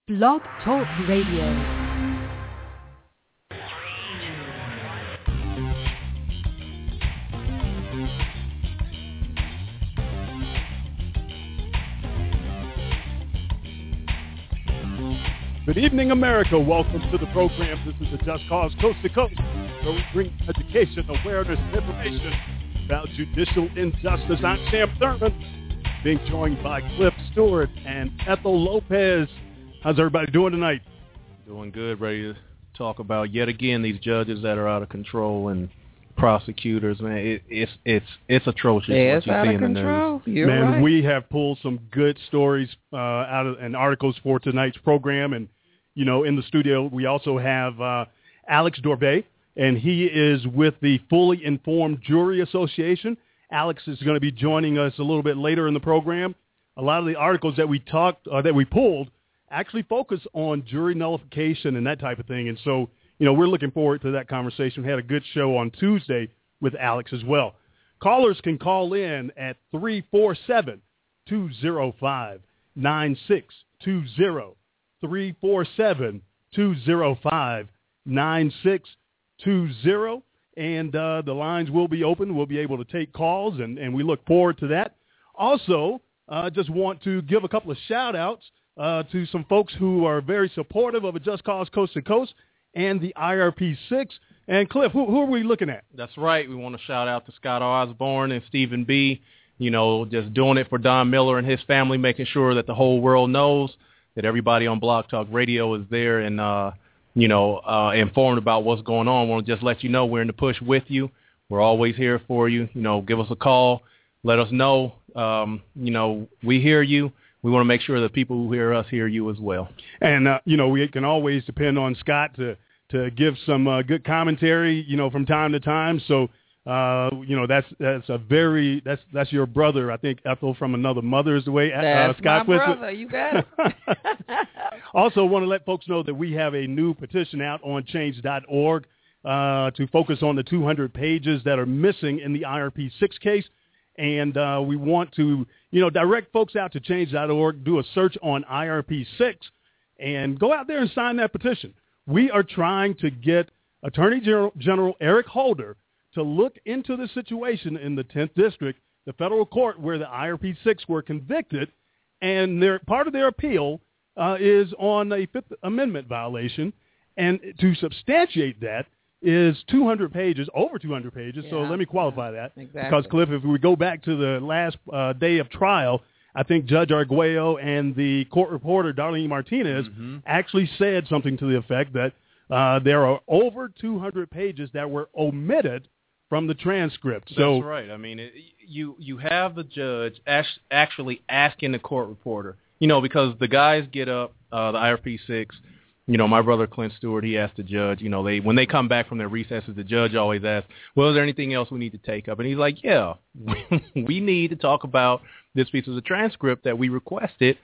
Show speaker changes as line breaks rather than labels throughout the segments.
Blog Talk Radio.
Good evening, America. Welcome to the program. This is the Just Cause Coast to Coast, where we bring education, awareness, and information about judicial injustice. I'm Sam Thurman, being joined by Cliff Stewart and Ethel Lopez. How's everybody doing tonight?
Doing good. Ready to talk about, yet again, these judges that are out of control and prosecutors. Man, it's atrocious what you see in the news.
Man,
right.
We have pulled some good stories out of and articles for tonight's program, and you know, in the studio we also have Alex Dorbe, and he is with the Fully Informed Jury Association. Alex is going to be joining us a little bit later in the program. A lot of the articles that we pulled actually focus on jury nullification and that type of thing, and so you know, we're looking forward to that conversation. We had a good show on Tuesday with Alex as well. Callers can call in at 347-205-9620, 347-205-9620, and the lines will be open. We'll be able to take calls, and we look forward to that. Also, just want to give a couple of shout-outs to some folks who are very supportive of a Just Cause Coast to Coast and the IRP6. And Cliff, who are we looking at?
That's right. We want to shout out to Scott Osborne and Stephen B., you know, just doing it for Don Miller and his family, making sure that the whole world knows that everybody on Blog Talk Radio is there and, informed about what's going on. We want to just let you know we're in the push with you. We're always here for you. You know, give us a call. Let us know. We hear you. We want to make sure that people who hear us hear you as well. And,
we can always depend on Scott to give some good commentary, you know, from time to time. So, that's your brother, I think, Ethel, from another mother is the way
That's
Scott
my
puts
brother. You got it.
Also, want to let folks know that we have a new petition out on change.org to focus on the 200 pages that are missing in the IRP6 case. And we want to, direct folks out to change.org, do a search on IRP6, and go out there and sign that petition. We are trying to get Attorney General Eric Holder to look into the situation in the 10th District, the federal court where the IRP6 were convicted, and part of their appeal is on a Fifth Amendment violation. And to substantiate that is 200 pages, over 200 pages. Yeah, so let me qualify that.
Exactly.
Because, Cliff, if we go back to the last day of trial, I think Judge Arguello and the court reporter, Darlene Martinez, actually said something to the effect that there are over 200 pages that were omitted from the transcript.
That's right. I mean, you have the judge actually asking the court reporter, because the guys get up, the IRP6, my brother Clint Stewart, he asked the judge, when they come back from their recesses, the judge always asks, well, is there anything else we need to take up? And he's like, yeah, we need to talk about this piece of the transcript that we requested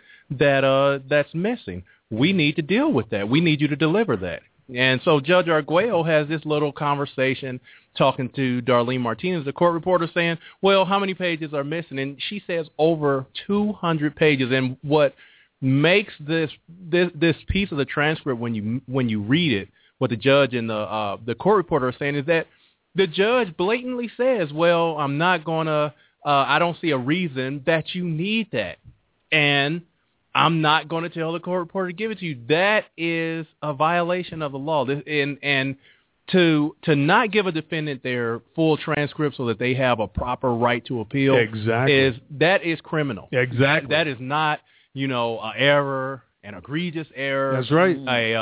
that's missing. We need to deal with that. We need you to deliver that. And so Judge Arguello has this little conversation talking to Darlene Martinez, the court reporter, saying, well, how many pages are missing? And she says over 200 pages. And what makes this piece of the transcript, when you read it, what the judge and the court reporter are saying is that the judge blatantly says, well, I'm not going to, I don't see a reason that you need that. And I'm not going to tell the court reporter to give it to you. That is a violation of the law. And to not give a defendant their full transcript so that they have a proper right to appeal that is criminal.
Exactly.
That is not, an error, an egregious error.
That's right.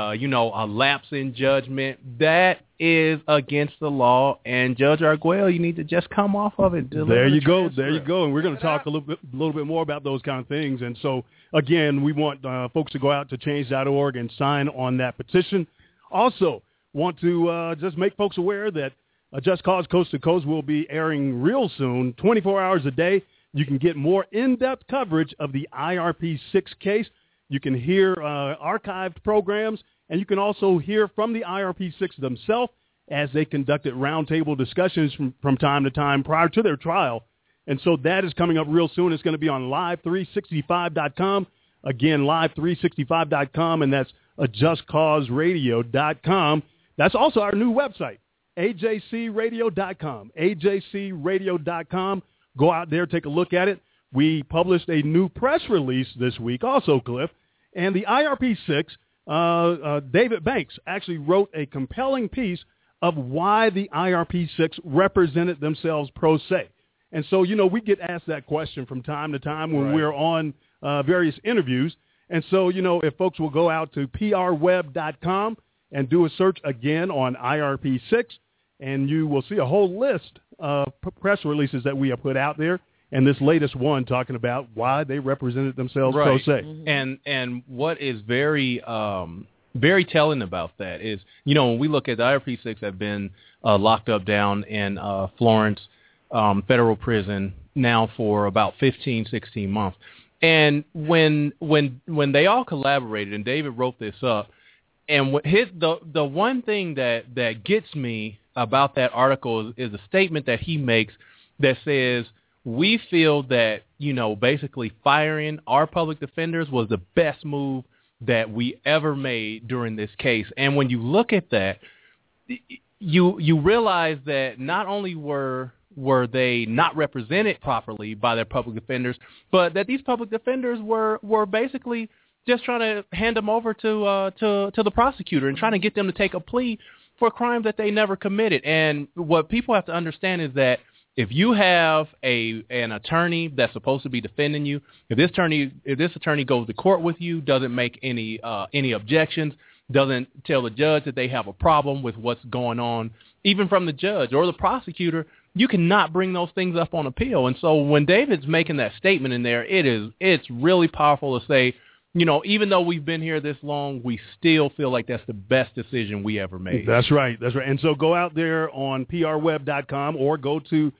A lapse in judgment. That is against the law. And Judge Arguello, you need to just come off of it.
There you go. And we're going to talk a little bit more about those kind of things. And so, again, we want folks to go out to change.org and sign on that petition. Also, want to just make folks aware that Just Cause Coast to Coast will be airing real soon, 24 hours a day. You can get more in-depth coverage of the IRP6 case. You can hear archived programs, and you can also hear from the IRP6 themselves as they conducted roundtable discussions from time to time prior to their trial. And so that is coming up real soon. It's going to be on live365.com. Again, live365.com, and that's ajustcauseradio.com. That's also our new website, ajcradio.com, ajcradio.com. Go out there, take a look at it. We published a new press release this week also, Cliff, and the IRP-6, David Banks actually wrote a compelling piece of why the IRP-6 represented themselves pro se. And so, we get asked that question from time to time when we're on various interviews. And so, if folks will go out to prweb.com and do a search again on IRP-6, and you will see a whole list of press releases that we have put out there, and this latest one talking about why they represented themselves pro se.
Mm-hmm. And what is very very telling about that is, when we look at the IRP-6 have been locked up down in Florence federal prison now for about 15, 16 months. And when they all collaborated, and David wrote this up, and the one thing that gets me about that article is a statement that he makes that says, we feel that, basically firing our public defenders was the best move that we ever made during this case. And when you look at that, you realize that not only were they not represented properly by their public defenders, but that these public defenders were basically just trying to hand them over to the prosecutor and trying to get them to take a plea for a crime that they never committed. And what people have to understand is that if you have an attorney that's supposed to be defending you, if this attorney goes to court with you, doesn't make any objections, doesn't tell the judge that they have a problem with what's going on, even from the judge or the prosecutor, you cannot bring those things up on appeal. And so when David's making that statement in there, it's really powerful to say, even though we've been here this long, we still feel like that's the best decision we ever made.
That's right. And so go out there on prweb.com or go to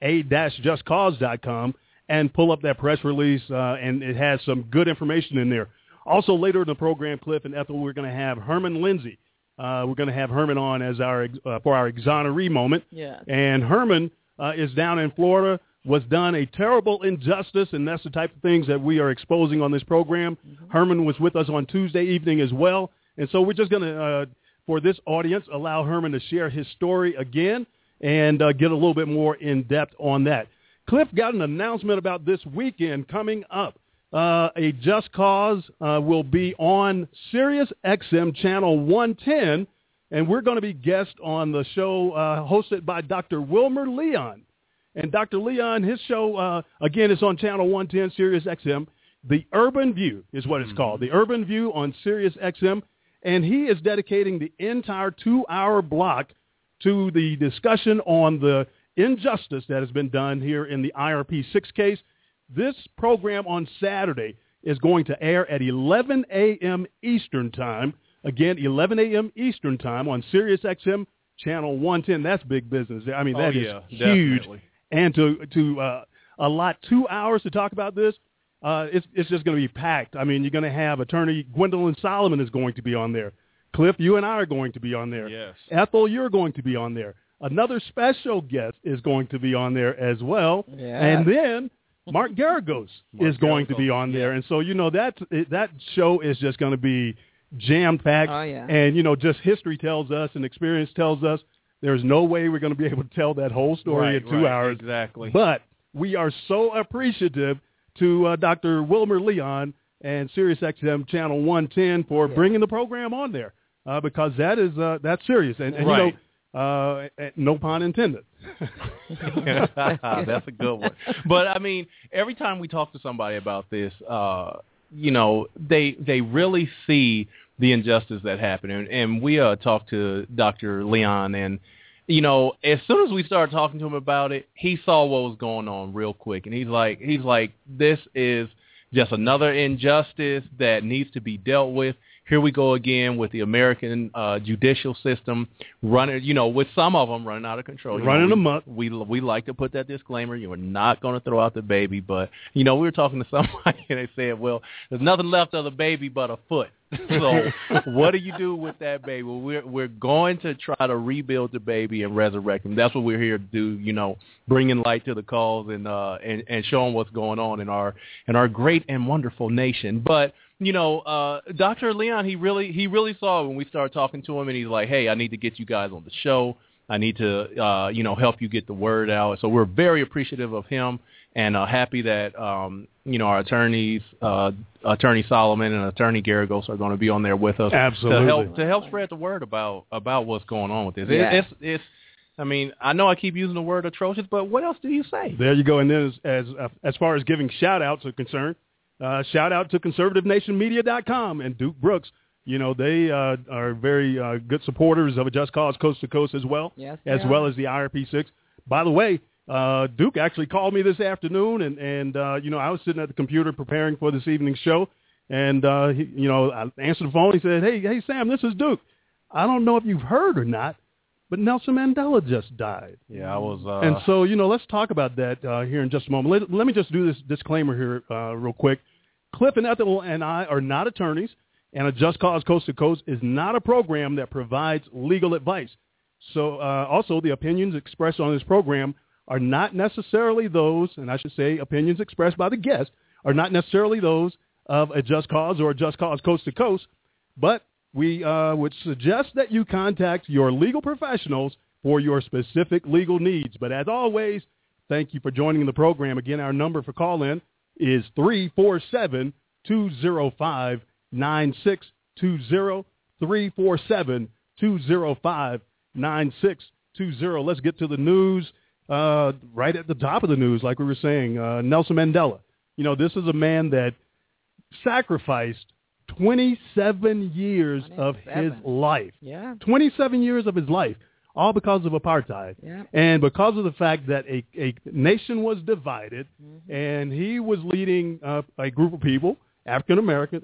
a-justcause.com and pull up that press release, and it has some good information in there. Also, later in the program, Cliff and Ethel, we're going to have Herman Lindsay. We're going to have Herman on as for our exoneree moment.
Yes.
And Herman is down in Florida, was done a terrible injustice, and that's the type of things that we are exposing on this program. Mm-hmm. Herman was with us on Tuesday evening as well. And so we're just going to, for this audience, allow Herman to share his story again and get a little bit more in-depth on that. Cliff got an announcement about this weekend coming up. A Just Cause will be on Sirius XM Channel 110, and we're going to be guest on the show hosted by Dr. Wilmer Leon. And Dr. Leon, his show, again, is on Channel 110, Sirius XM. The Urban View is what it's called, The Urban View on Sirius XM. And he is dedicating the entire 2-hour block to the discussion on the injustice that has been done here in the IRP-6 case. This program on Saturday is going to air at 11 a.m. Eastern Time. Again, 11 a.m. Eastern Time on Sirius XM Channel 110. That's big business. I mean, that is huge.
Definitely.
And to allot 2 hours to talk about this, it's just going to be packed. I mean, you're going to have Attorney Gwendolyn Solomon is going to be on there. Cliff, you and I are going to be on there.
Yes.
Ethel, you're going to be on there. Another special guest is going to be on there as well.
Yeah.
And then Mark Garagos is going to be on there. And so, that show is just going to be jam-packed.
Oh, yeah.
And, just history tells us and experience tells us there's no way we're going to be able to tell that whole story in 2 hours.
Exactly.
But we are so appreciative to Dr. Wilmer Leon and Sirius XM Channel 110 for bringing the program on there because that's serious. And no pun intended.
That's a good one. But, I mean, every time we talk to somebody about this, they really see the injustice that happened. And we talked to Dr. Leon, and, as soon as we started talking to him about it, he saw what was going on real quick. And he's like, this is just another injustice that needs to be dealt with. Here we go again with the American judicial system running, with some of them running out of control.
Running amok.
We like to put that disclaimer. You are not going to throw out the baby. But, we were talking to somebody and they said, well, there's nothing left of the baby but a foot. So what do you do with that baby? Well, we're going to try to rebuild the baby and resurrect him. That's what we're here to do, bringing light to the cause and showing what's going on in our great and wonderful nation. But Dr. Leon, he really saw it when we started talking to him, and he's like, hey, I need to get you guys on the show. I need to, help you get the word out. So we're very appreciative of him and happy that, our attorneys, Attorney Solomon and Attorney Garagos are going to be on there with us.
Absolutely.
To help spread the word about what's going on with this.
Yeah.
It's I know I keep using the word atrocious, but what else do you say?
There you go. And then as far as giving shout-outs are concerned, shout out to conservativenationmedia.com and Duke Brooks. They are very good supporters of A Just Cause Coast to Coast as well, as well as the IRP6. By the way, Duke actually called me this afternoon, and I was sitting at the computer preparing for this evening's show, and I answered the phone. He said, hey, Sam, this is Duke. I don't know if you've heard or not, but Nelson Mandela just died.
Yeah, I was.
And so, let's talk about that here in just a moment. Let me just do this disclaimer here real quick. Cliff and Ethel and I are not attorneys, and A Just Cause Coast to Coast is not a program that provides legal advice. So also the opinions expressed on this program are not necessarily those, and I should say opinions expressed by the guest, are not necessarily those of A Just Cause or A Just Cause Coast to Coast, but we would suggest that you contact your legal professionals for your specific legal needs. But as always, thank you for joining the program. Again, our number for call-in is 347-205-9620, 347-205-9620. Let's get to the news right at the top of the news, like we were saying. Nelson Mandela. This is a man that sacrificed 27 years of his life.
Yeah.
27 years of his life, all because of apartheid.
Yeah.
And because of the fact that a nation was divided, and he was leading a group of people, Africans,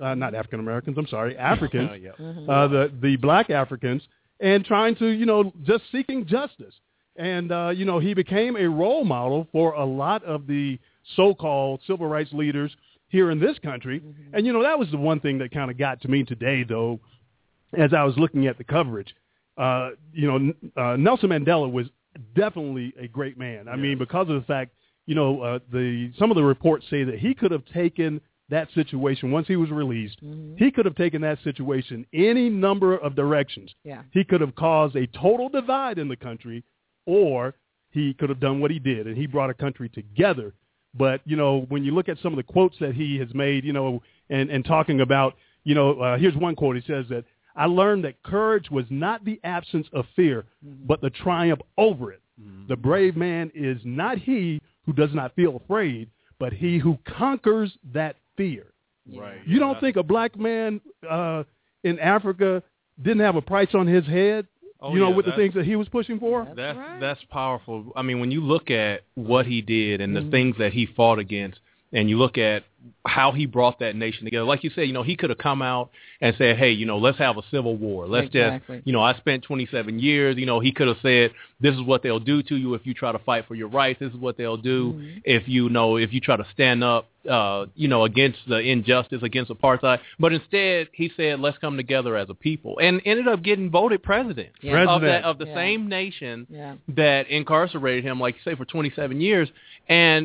the black Africans, and trying to, just seeking justice. And, he became a role model for a lot of the so-called civil rights leaders here in this country. And, that was the one thing that kind of got to me today, though, as I was looking at the coverage. Nelson Mandela was definitely a great man. I mean, because of the fact, some of the reports say that he could have taken that situation once he was released. He could have taken that situation any number of directions.
Yeah.
He could have caused a total divide in the country, or he could have done what he did, and he brought a country together. But, when you look at some of the quotes that he has made, and talking about, here's one quote. He says that, I learned that courage was not the absence of fear, but the triumph over it. The brave man is not he who does not feel afraid, but he who conquers that fear.
Right.
You don't think a black man in Africa didn't have a price on his head, with the things that he was pushing for?
That's powerful. I mean, when you look at what he did and the things that he fought against, and you look at how he brought that nation together, like you said, he could have come out and said, hey, let's have a civil war. Let's just, I spent 27 years. He could have said, this is what they'll do to you if you try to fight for your rights. This is what they'll do if you try to stand up, against the injustice, against apartheid. But instead, he said, let's come together as a people, and ended up getting voted president of the same nation that incarcerated him, like you say, for 27 years. And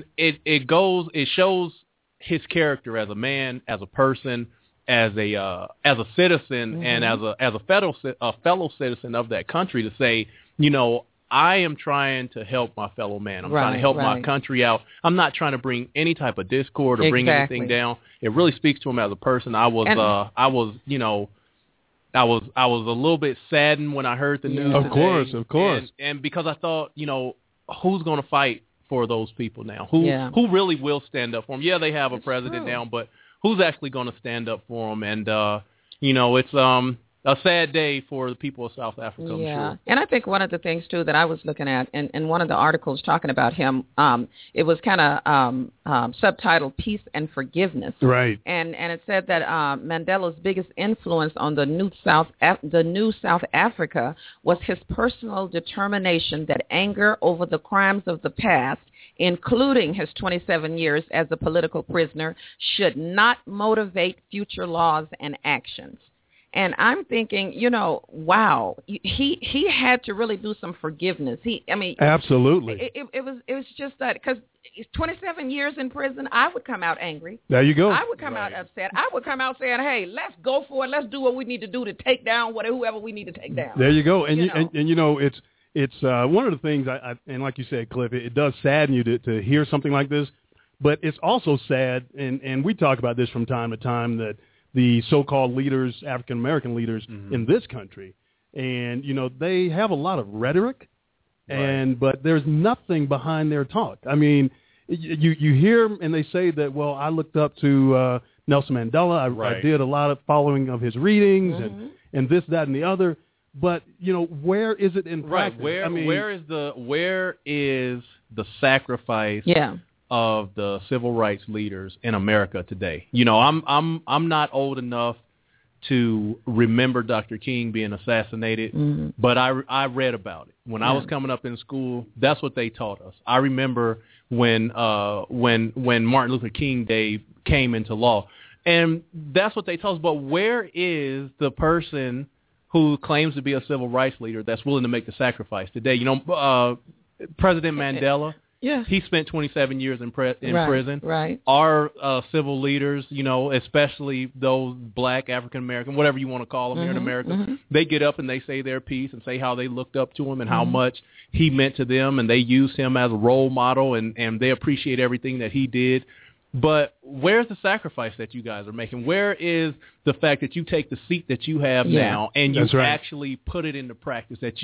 it shows his character as a man, as a person, as a citizen, and as a fellow citizen of that country, to say, I am trying to help my fellow man. I'm trying to help my country out. I'm not trying to bring any type of discord or bring anything down. It really speaks to him as a person. I was a little bit saddened when I heard the news.
Of course.
And because I thought, who's going to fight for those people now? Who really will stand up for them? Yeah, they have a president now, but who's actually going to stand up for them? And it's a sad day for the people of South Africa, I'm sure.
And I think one of the things, too, that I was looking at in one of the articles talking about him, it was kind of subtitled Peace and Forgiveness.
Right.
And it said that Mandela's biggest influence on the new South Africa was his personal determination that anger over the crimes of the past, including his 27 years as a political prisoner, should not motivate future laws and actions. And I'm thinking, wow, he had to really do some forgiveness.
Absolutely.
It was just that, because 27 years in prison, I would come out angry.
There you go.
I would come out upset. I would come out saying, hey, let's go for it. Let's do what we need to do to take down whoever we need to take down.
There you go. And it's one of the things and like you said, Cliff, it does sadden you to hear something like this, but it's also sad, and we talk about this from time to time, that the so-called leaders, African American leaders in this country, and they have a lot of rhetoric, but there's nothing behind their talk. I mean, you hear and they say that, well, I looked up to Nelson Mandela. I did a lot of following of his readings and this, that, and the other. But where is it in practice?
Where is the sacrifice of the civil rights leaders in America today? I'm not old enough to remember Dr. King being assassinated, but I read about it when I was coming up in school. That's what they taught us. I remember when Martin Luther King Day came into law, and that's what they taught us. But where is the person who claims to be a civil rights leader that's willing to make the sacrifice today? President Mandela. Yeah. He spent 27 years in prison.
Right.
Our civil leaders, especially those black, African American, whatever you want to call them here in America, they get up and they say their piece and say how they looked up to him and how much he meant to them, and they use him as a role model, and they appreciate everything that he did. But where's the sacrifice that you guys are making? Where is the fact that you take the seat that you have now and you actually put it into practice, that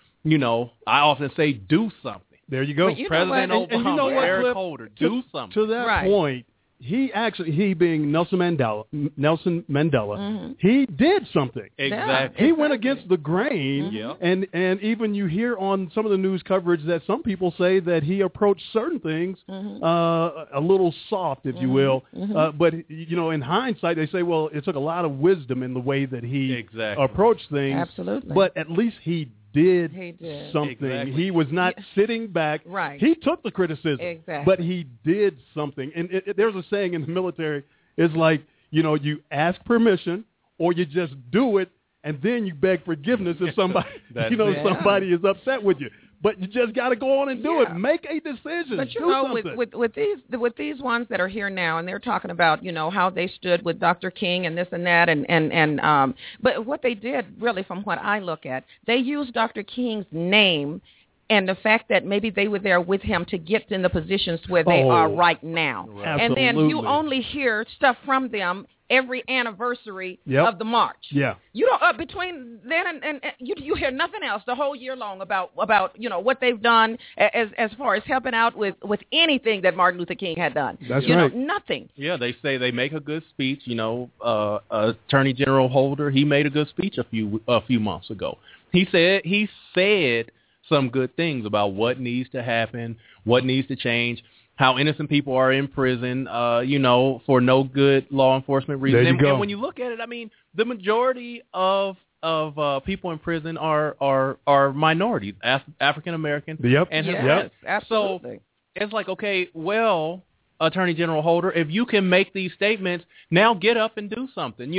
I often say, do something.
There you go.
President Obama, Eric Holder, do something.
To that point, he being Nelson Mandela, he did something.
Exactly.
He went against the grain, and even you hear on some of the news coverage that some people say that he approached certain things a little soft, if you will. But in hindsight, they say, well, it took a lot of wisdom in the way that he approached things.
Absolutely.
But at least he did something.
Exactly.
He was not sitting back.
Right.
He took the criticism, but he did something. And there's a saying in the military, it's like, you ask permission or you just do it, and then you beg forgiveness if somebody, somebody is upset with you. But you just got to go on and do it. Make a decision.
But with these ones that are here now, and they're talking about how they stood with Dr. King and this and that, and but what they did really, from what I look at, they used Dr. King's name and the fact that maybe they were there with him to get in the positions where they are right now.
Absolutely.
And then you only hear stuff from them every anniversary of the march.
Yeah.
You don't between then and you hear nothing else the whole year long about what they've done as far as helping out with anything that Martin Luther King had done.
That's right.
Nothing.
Yeah, they say they make a good speech. Attorney General Holder, he made a good speech a few months ago. He said some good things about what needs to happen, what needs to change, how innocent people are in prison, for no good law enforcement reason. And when you look at it, I mean, the majority of people in prison are minorities, African American, and Hispanic.
Absolutely.
So it's like, okay, well, Attorney General Holder, if you can make these statements, now get up and do something.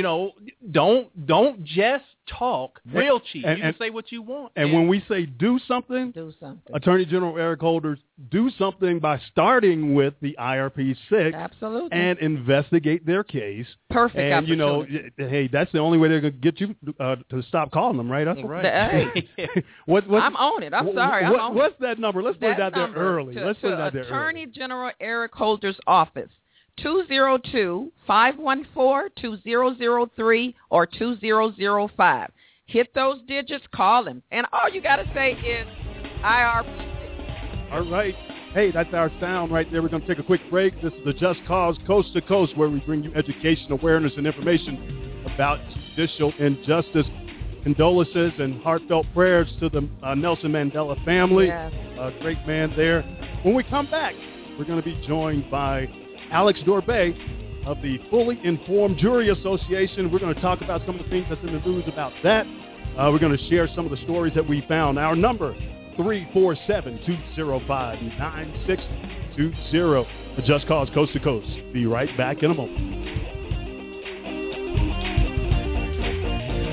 Don't just talk real cheap. You can say what you want.
And when we say do something, Attorney General Eric Holder, do something by starting with the IRP 6.
Absolutely.
And investigate their case.
Perfect.
And, hey, that's the only way they're going to get you to stop calling them, right?
Right.
I'm on it. I'm sorry.
What's that number? Let's put it out there early. Let's put it out there
Attorney General Eric Holder's office, 202-514-2003 or 2005. Hit those digits, call him, and all you got to say is IRP.
All right. Hey, that's our sound right there. We're going to take a quick break. This is the Just Cause Coast to Coast, where we bring you education, awareness, and information about judicial injustice. Condolences and heartfelt prayers to the Nelson Mandela family.
Yes.
A great man there. When we come back, we're going to be joined by Alex Dorbay of the Fully Informed Jury Association. We're going to talk about some of the things that's in the news about that. We're going to share some of the stories that we found. Our number, 347-205-9620. The Just Cause Coast to Coast. Be right back in a moment.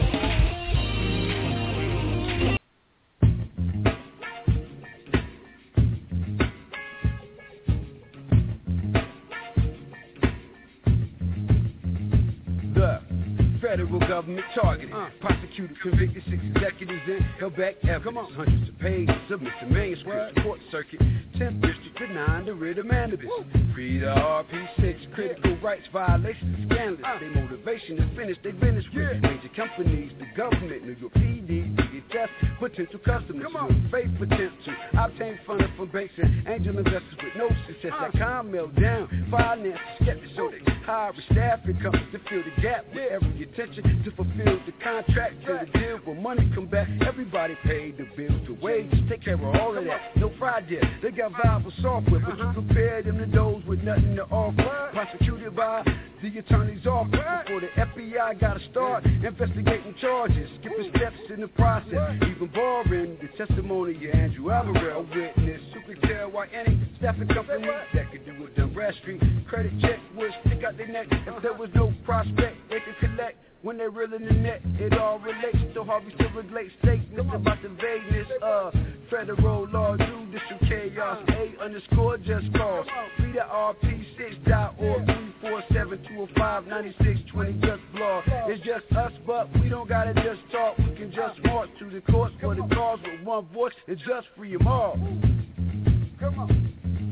government targeted. Prosecuted, convicted, 6 executives in, held back evidence. Hundreds of pages, submitted manuscripts, court circuit, 10th district denied the writ of mandamus. Free the RP6, critical rights violations, scandalous. Their motivation is finished, they finished with major companies, the government, New York PD, DHS, potential customers with faith attempt to obtain funding from banks and angel investors with no success. That calm melt down, finance skeptics so they hire a staff income to fill the gap with every attention to fulfill the contract, till the deal when money come back. Everybody paid the bills, the wages, take care of all of that. No fraud there, they got viable software, but you compare them to those with nothing to offer. Prosecuted by the attorney's office before the FBI got to start investigating charges, skipping steps in the process, even borrowing the testimony of Andrew Alvarez, a witness who could tell why any staffing company that could do with the registry credit check would stick out their neck if there was no prospect they could collect. When they're real in the net, it all relates to Harvey still relates statements about the vagueness of federal law, judicial chaos, A_just cause. Read the RP6.org, 347-205-9620, just blog. It's just us, but we don't gotta just talk. We can just march to the courts for the cause with one voice. It's just free them all. Come on.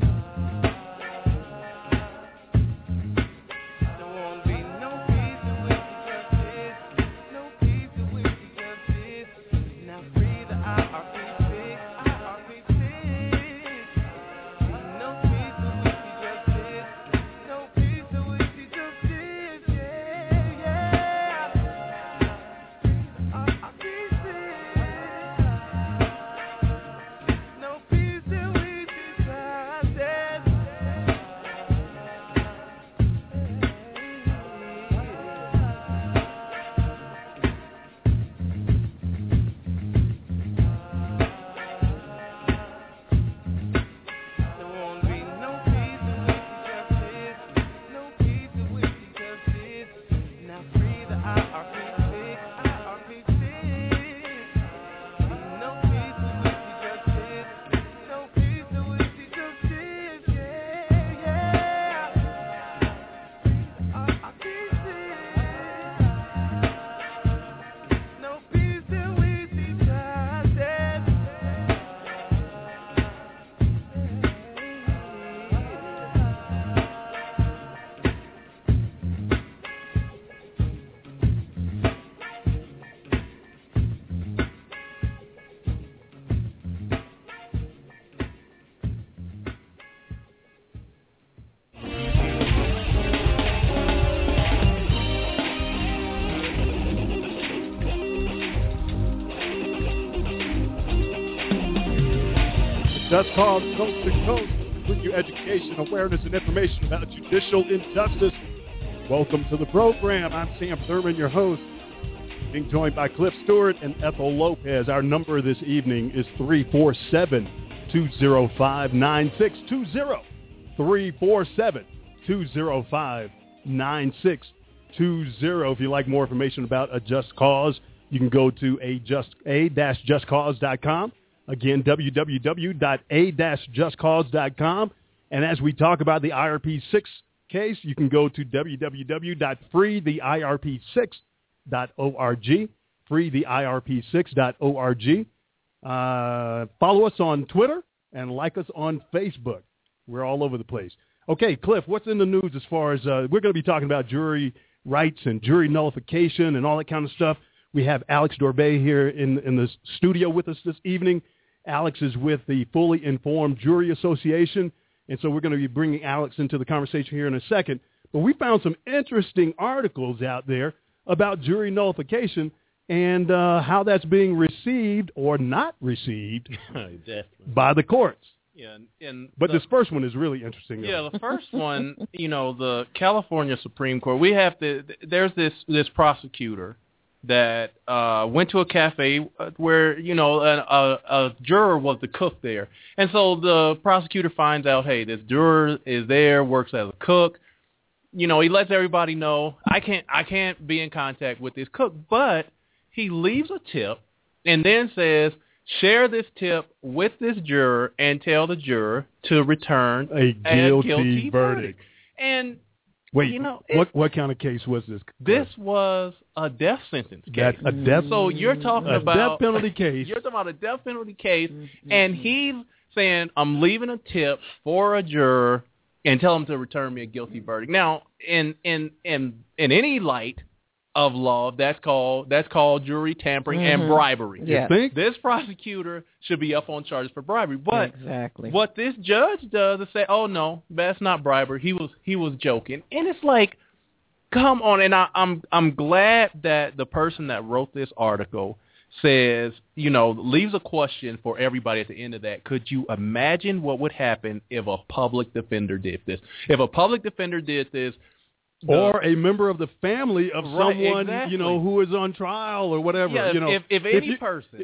Just Cause Coast to Coast, with your education, awareness, and information about judicial injustice. Welcome to the program. I'm Sam Thurman, your host, being joined by Cliff Stewart and Ethel Lopez. Our number this evening is 347-205-9620. 347-205-9620. If you'd like more information about A Just Cause, you can go to a-justcause.com. Again, www.a-justcause.com. And as we talk about the IRP6 case, you can go to www.freetheirp6.org, freetheirp6.org. Follow us on Twitter and like us on Facebook. We're all over the place. Okay, Cliff, what's in the news as far as we're going to be talking about jury rights and jury nullification and all that kind of stuff. We have Alex Dorbe here in the studio with us this evening. Alex is with the Fully Informed Jury Association, and so we're going to be bringing Alex into the conversation here in a second. But we found some interesting articles out there about jury nullification and how that's being received or not received by the courts.
Yeah,
but this first one is really interesting.
Yeah, the first one, the California Supreme Court, there's this prosecutor that went to a cafe where, a juror was the cook there. And so the prosecutor finds out, hey, this juror is there, works as a cook. He lets everybody know, I can't be in contact with this cook, but he leaves a tip and then says, share this tip with this juror and tell the juror to return
a guilty verdict.
And
Wait,
you know,
what kind of case was this?
This was a death sentence case.
That's a death.
So you're talking about
death penalty case.
You're talking about a death penalty case, and he's saying, I'm leaving a tip for a juror and tell him to return me a guilty verdict. Now, in any light of law, that's called jury tampering and bribery.
Yes.
You think?
This prosecutor should be up on charges for bribery. But
Exactly.
what this judge does is say, "Oh no, that's not bribery. He was joking." And it's like, come on. And I'm glad that the person that wrote this article says, leaves a question for everybody at the end of that. Could you imagine what would happen if a public defender did this? If a public defender did this,
or a member of the family of someone,
exactly.
who is on trial or whatever.
Yeah, if any person,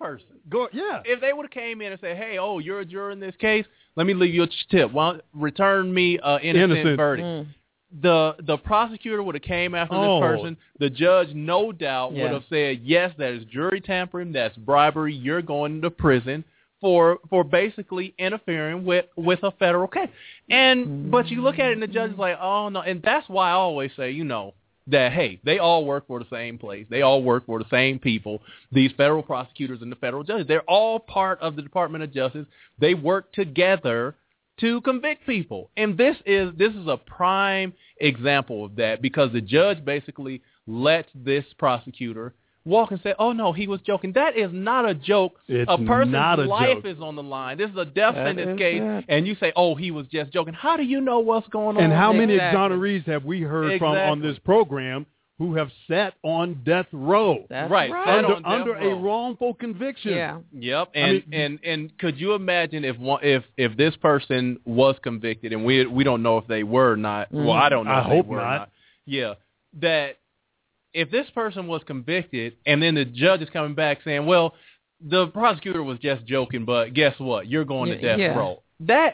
if they would have came in and said, "Hey, you're a juror in this case, let me leave you a tip. Return me innocent verdict." The prosecutor would have came after this person. The judge, no doubt, would have said, "Yes, that is jury tampering. That's bribery. You're going to prison for basically interfering with a federal case." But you look at it and the judge is like, "Oh no," and that's why I always say, that hey, they all work for the same place. They all work for the same people. These federal prosecutors and the federal judges, they're all part of the Department of Justice. They work together to convict people. And this is a prime example of that, because the judge basically let this prosecutor walk and say, "Oh no, he was joking." That is not a joke. A person's life is on the line. This is a death sentence case, and you say, "Oh, he was just joking." How do you know what's going on?
And how many exonerees have we heard from on this program who have sat on death row?
That's
right.
Under a wrongful conviction.
Yeah.
Yep. And could you imagine if this person was convicted, and we don't know if they were or not. Well, I don't know.
I
if
hope
they were
not.
Or not. Yeah. That if this person was convicted and then the judge is coming back saying, "Well, the prosecutor was just joking, but guess what? You're going to death row." That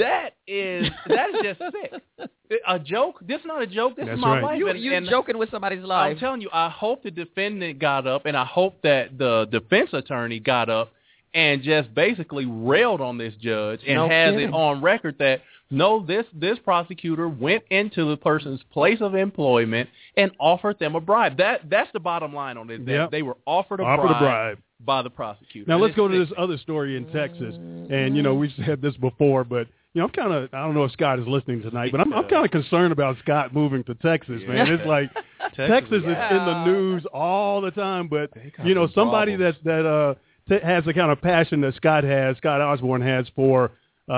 is just sick. A joke? This is not a joke. This is my life.
You're joking with somebody's life.
I'm telling you, I hope the defendant got up, and I hope that the defense attorney got up and just basically railed on this judge and it on record that, no, this prosecutor went into the person's place of employment and offered them a bribe. That's the bottom line on this.
Yep.
They were offered a bribe by the prosecutor.
Now let's go to this other story in Texas. And, we've said this before, but, I'm kind of, I don't know if Scott is listening tonight, but I'm kind of concerned about Scott moving to Texas, man. It's like Texas is in the news all the time, but, somebody that has the kind of passion that Scott Osborne has for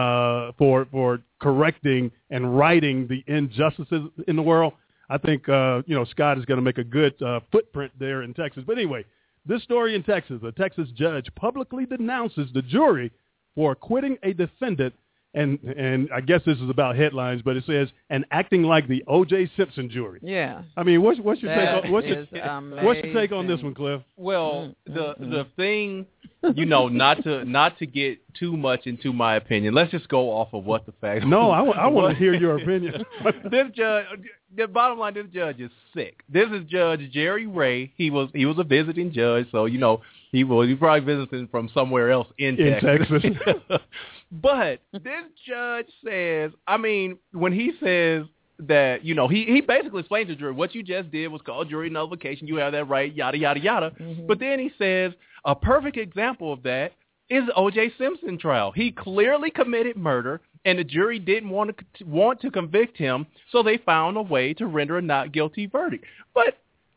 correcting and righting the injustices in the world. I think, Scott is going to make a good footprint there in Texas. But anyway, this story in Texas, a Texas judge publicly denounces the jury for acquitting a defendant, and I guess this is about headlines, but it says, and acting like the O.J. Simpson jury.
Yeah.
I mean, what's your take on this one, Cliff?
Well, the thing, not to get too much into my opinion. Let's just go off of what the facts.
No, I want to hear your opinion.
This judge, the bottom line, this judge is sick. This is Judge Jerry Ray. He was a visiting judge, so he probably visiting from somewhere else in Texas. But this judge says, when he says that, he basically explains to the jury, what you just did was called jury nullification. You have that right, yada, yada, yada. Mm-hmm. But then he says a perfect example of that is the O.J. Simpson trial. He clearly committed murder, and the jury didn't want to convict him, so they found a way to render a not guilty verdict. But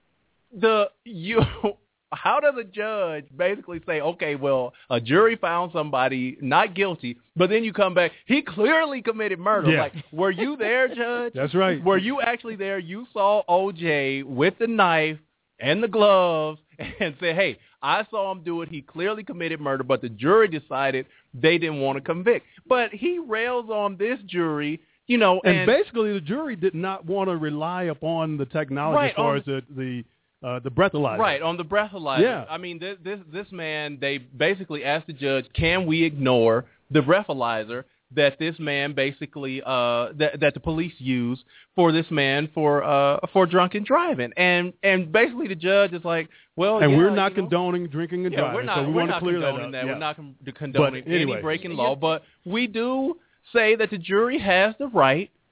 how does a judge basically say, okay, well, a jury found somebody not guilty, but then you come back, he clearly committed murder.
Yeah.
Like, were you there, Judge?
That's right.
Were you actually there? You saw O.J. with the knife and the gloves and said, hey, I saw him do it. He clearly committed murder, but the jury decided they didn't want to convict. But he rails on this jury, and
basically the jury did not want to rely upon the technology as far as the breathalyzer. Right,
on the breathalyzer.
Yeah.
I mean, this man, they basically asked the judge, can we ignore the breathalyzer that this man basically, that the police use for this man for drunken driving? And basically the judge is like, well,
and we're not condoning drinking and driving, so we want to clear that up.
Yeah. We're not condoning any breaking law, but we do say that the jury has the right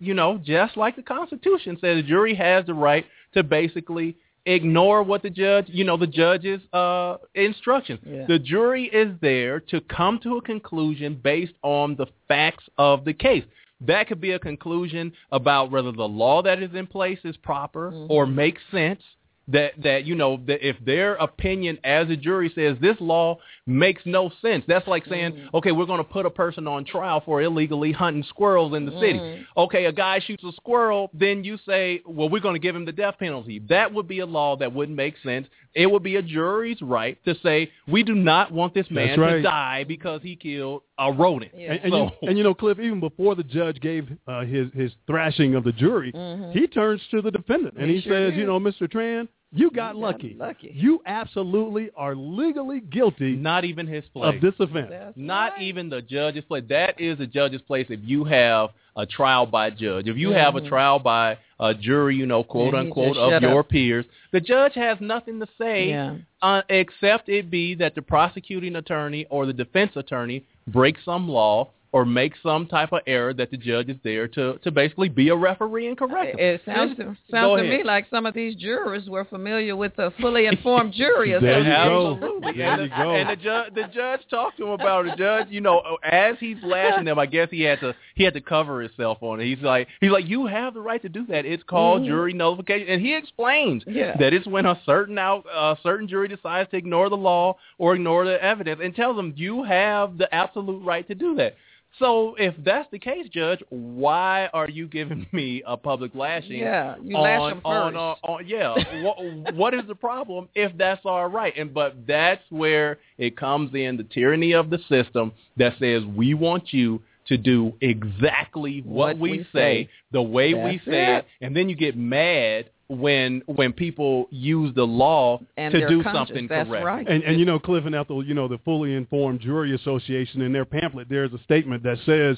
just like the Constitution says, the jury has the right to basically ignore what the judge's instructions. Yeah. The jury is there to come to a conclusion based on the facts of the case. That could be a conclusion about whether the law that is in place is proper or makes sense. That if their opinion as a jury says this law makes no sense, that's like saying, okay, we're going to put a person on trial for illegally hunting squirrels in the city. Okay, a guy shoots a squirrel, then you say, well, we're going to give him the death penalty. That would be a law that wouldn't make sense. It would be a jury's right to say, we do not want this man to die because he killed a rodent.
Yeah. And Cliff, even before the judge gave his thrashing of the jury, he turns to the defendant and he says, Mr. Tran, you got lucky. You absolutely are legally guilty.
Not even his place.
Of this offense.
That's
not even the judge's place. That is the judge's place if you have a trial by judge. If you have a trial by a jury, quote unquote, of your peers, the judge has nothing to say except it be that the prosecuting attorney or the defense attorney breaks some law or make some type of error that the judge is there to basically be a referee and correct
it. It sounds to me like some of these jurors were familiar with the fully informed jury.
There you go.
And the judge talked to him about it. The judge, as he's lashing them, I guess he had to cover himself on it. He's like, you have the right to do that. It's called jury nullification, and he explains that it's when a certain jury decides to ignore the law or ignore the evidence, and tells them you have the absolute right to do that. So if that's the case, Judge, why are you giving me a public lashing?
Yeah, you lash them first.
What is the problem if that's all right? But that's where it comes in, the tyranny of the system that says we want you to do exactly what we say, the way we say it, and then you get mad when people use the law
and
to do
conscious.
Something
That's
correct.
Right.
And Cliff and Ethel, the Fully Informed Jury Association, in their pamphlet, there's a statement that says,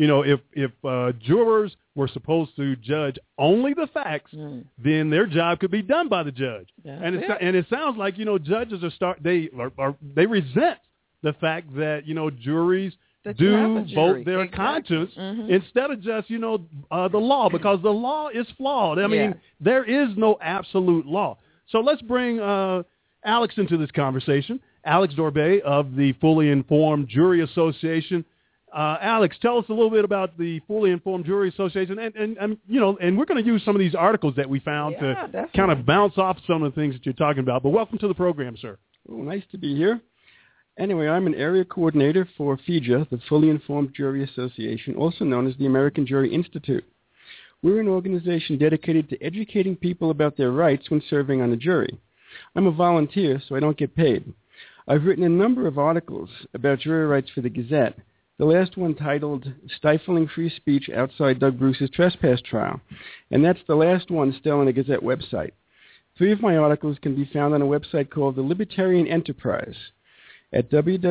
if jurors were supposed to judge only the facts, then their job could be done by the judge. And it sounds like judges they resent the fact that juries do vote their conscience instead of just, the law, because the law is flawed. I mean, there is no absolute law. So let's bring Alex into this conversation. Alex Dorbe of the Fully Informed Jury Association. Alex, tell us a little bit about the Fully Informed Jury Association, and we're going to use some of these articles that we found to kind of bounce off some of the things that you're talking about. But welcome to the program, sir.
Oh, nice to be here. Anyway, I'm an area coordinator for FIJA, the Fully Informed Jury Association, also known as the American Jury Institute. We're an organization dedicated to educating people about their rights when serving on a jury. I'm a volunteer, so I don't get paid. I've written a number of articles about jury rights for the Gazette, the last one titled Stifling Free Speech Outside Doug Bruce's Trespass Trial, and that's the last one still on the Gazette website. 3 of my articles can be found on a website called The Libertarian Enterprise at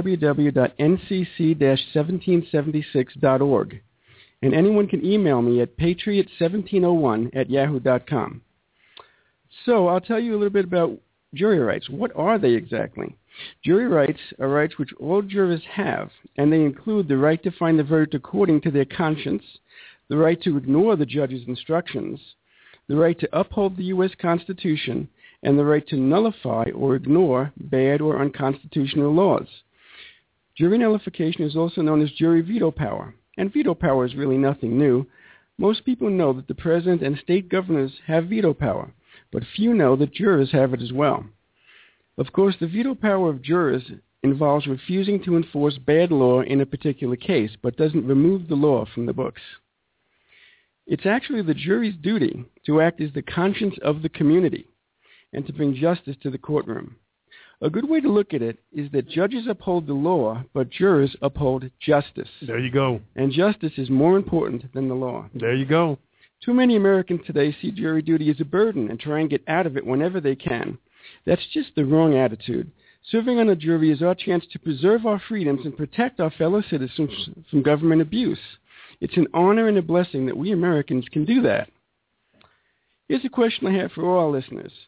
www.ncc-1776.org. And anyone can email me at patriot1701@yahoo.com. So I'll tell you a little bit about jury rights. What are they exactly? Jury rights are rights which all jurors have, and they include the right to find the verdict according to their conscience, the right to ignore the judge's instructions, the right to uphold the U.S. Constitution, and the right to nullify or ignore bad or unconstitutional laws. Jury nullification is also known as jury veto power, and veto power is really nothing new. Most people know that the president and state governors have veto power, but few know that jurors have it as well. Of course, the veto power of jurors involves refusing to enforce bad law in a particular case, but doesn't remove the law from the books. It's actually the jury's duty to act as the conscience of the community and to bring justice to the courtroom. A good way to look at it is that judges uphold the law, but jurors uphold justice.
There you go.
And justice is more important than the law.
There you go.
Too many Americans today see jury duty as a burden and try and get out of it whenever they can. That's just the wrong attitude. Serving on a jury is our chance to preserve our freedoms and protect our fellow citizens from government abuse. It's an honor and a blessing that we Americans can do that. Here's a question I have for all our listeners.